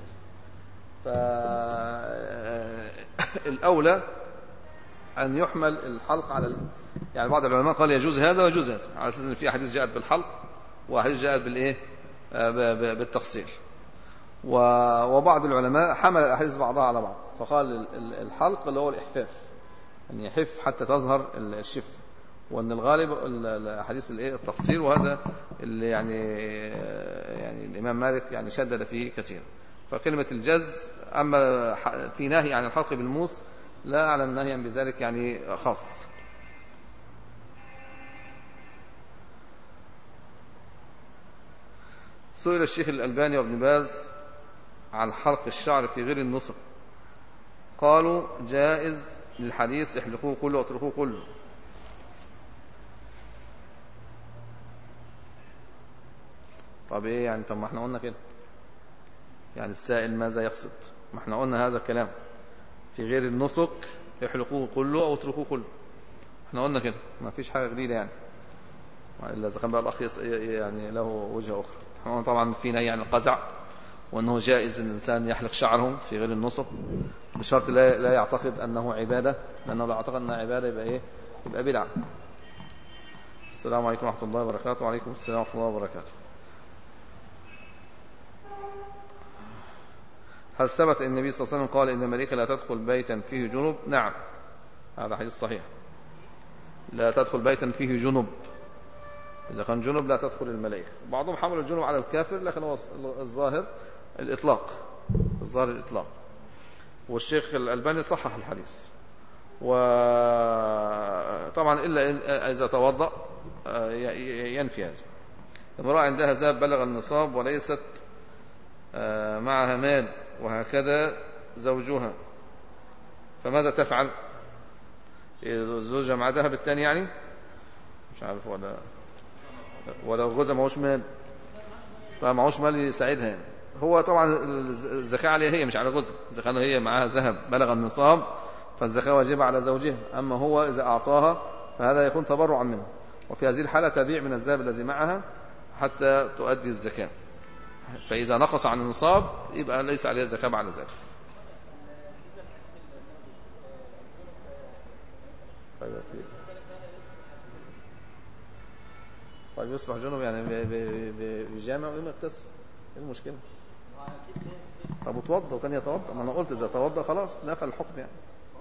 فالأولى أن يحمل الحلق على ال... يعني بعض العلماء قال يجوز هذا ويجوز هذا، على أساس أن في أحاديث جاءت بالحلق وأحاديث جاءت بالإيه بالتقصير. وبعض العلماء حمل الأحاديث بعضها على بعض، فقال الحلق اللي هو الإحفاف، أن يحف حتى تظهر الشف، وأن الغالب الحديث الإيه التقصير، وهذا اللي يعني يعني الإمام مالك يعني شدد فيه كثيرا. فكلمة الجز، أما في نهي عن الحلق بالموس لا أعلم نهيا بذلك يعني خاص. سئل الشيخ الألباني وابن باز عن حلق الشعر في غير النسك، قالوا جائز للحديث احلقوه كله واتركوه كله. طب ايه يعني؟ طب ما احنا قلنا كده، يعني السائل ماذا يقصد؟ ما احنا قلنا هذا الكلام في غير النسك احلقوه كله او اتركوه كله، احنا قلنا كده، ما فيش حاجة جديدة يعني، إلا إذا كان بقى الأخ يعني له وجهة أخرى. احنا طبعا في نهي عن القزع، وأنه جائز أن الإنسان يحلق شعره في غير النسك بشرط لا لا يعتقد أنه عبادة، لأنه لا يعتقد أنها عبادة يبقى إيه؟ يبقى بدعة. السلام عليكم ورحمة الله وبركاته. وعليكم السلام ورحمة الله وبركاته. هل ثبت أن النبي صلى الله عليه وسلم قال إن الملائكة لا تدخل بيتا فيه جنب؟ نعم، هذا حديث صحيح، لا تدخل بيتا فيه جنب، إذا كان جنب لا تدخل الملائكة. بعضهم حمل الجنب على الكافر، لكن هو الظاهر الإطلاق، الظاهر الإطلاق. والشيخ الألباني صحح الحديث. وطبعا إلا إذا توضأ ينفي هذا. امرأة عندها ذهب بلغ النصاب وليست معها مال، وهكذا زوجها، فماذا تفعل؟ زوجها مع ذهب الثاني يعني مش عارف، ولا ولا جوزها معهوش مال، طبعا معهوش مال يساعدها يعني. هو طبعا الزكاة عليها هي مش على جوزها، إذا كان هي معها ذهب بلغ النصاب فالزكاة واجبة على زوجها، أما هو إذا أعطاها فهذا يكون تبرعا منه، وفي هذه الحالة تبيع من الذهب الذي معها حتى تؤدي الزكاة، فإذا نقص عن النصاب يبقى ليس عليها زكاة بعد ذلك. طيب يصبح جنوب يعني بجامع ويوم يغتسل، ايه المشكلة؟ طب وتوضأ، وكان يتوضأ، ما انا قلت اذا توضأ خلاص نفى الحكم يعني.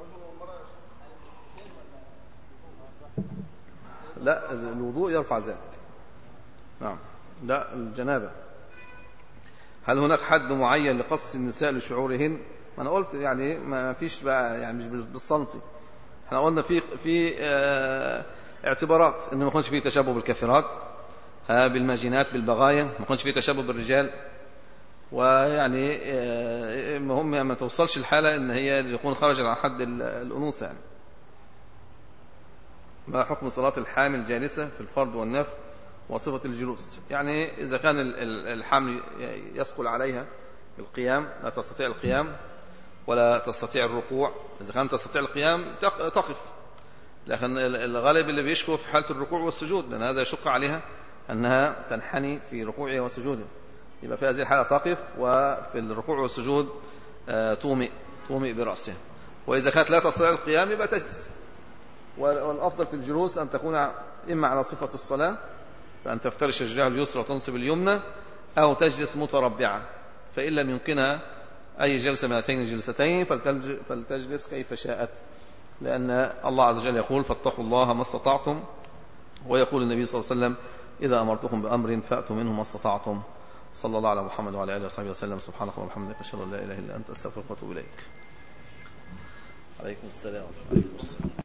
لا، الوضوء يرفع ذلك. نعم، لا الجنابة. هل هناك حد معين لقص النساء لشعورهن؟ ما انا قلت يعني ما فيش بقى يعني مش بالسنتي، احنا قلنا في في اه اعتبارات، ان ما يكونش فيه تشبه بالكافرات، بالماجنات، بالبغايا، ما يكونش فيه تشبه بالرجال، ويعني المهم ما توصلش الحالة ان هي يكون خرج عن حد الأنوثة. يعني ما حكم صلاة الحامل جالسة في الفرض والنفل وصفة الجلوس؟ يعني إذا كان الحمل يثقل عليها القيام، لا تستطيع القيام ولا تستطيع الركوع، إذا كانت تستطيع القيام تقف، لكن الغالب اللي بيشكو في حالة الركوع والسجود، لأن هذا يشق عليها أنها تنحني في ركوعها وسجودها، يبقى في هذه الحالة تقف، وفي الركوع والسجود تومئ تومئ برأسها. وإذا كانت لا تستطيع القيام يبقى تجلس. والأفضل في الجلوس أن تكون إما على صفة الصلاة، فأن تفترش رجلها اليسرى وتنصب اليمنى، أو تجلس متربعة، فإن لم يمكنها أي جلسة من هاتين الجلستين فلتجلس كيف شاءت، لأن الله عز وجل يقول فاتقوا الله ما استطعتم، ويقول النبي صلى الله عليه وسلم إذا أمرتكم بأمر فأتوا منه ما استطعتم. صلى الله على محمد وعلى آله وصحبه وسلم. سبحانك اللهم وبحمدك أشهد أن لا إله إلا أنت أستغفرك وأتوب إليك. عليكم السلام. عليكم السلام.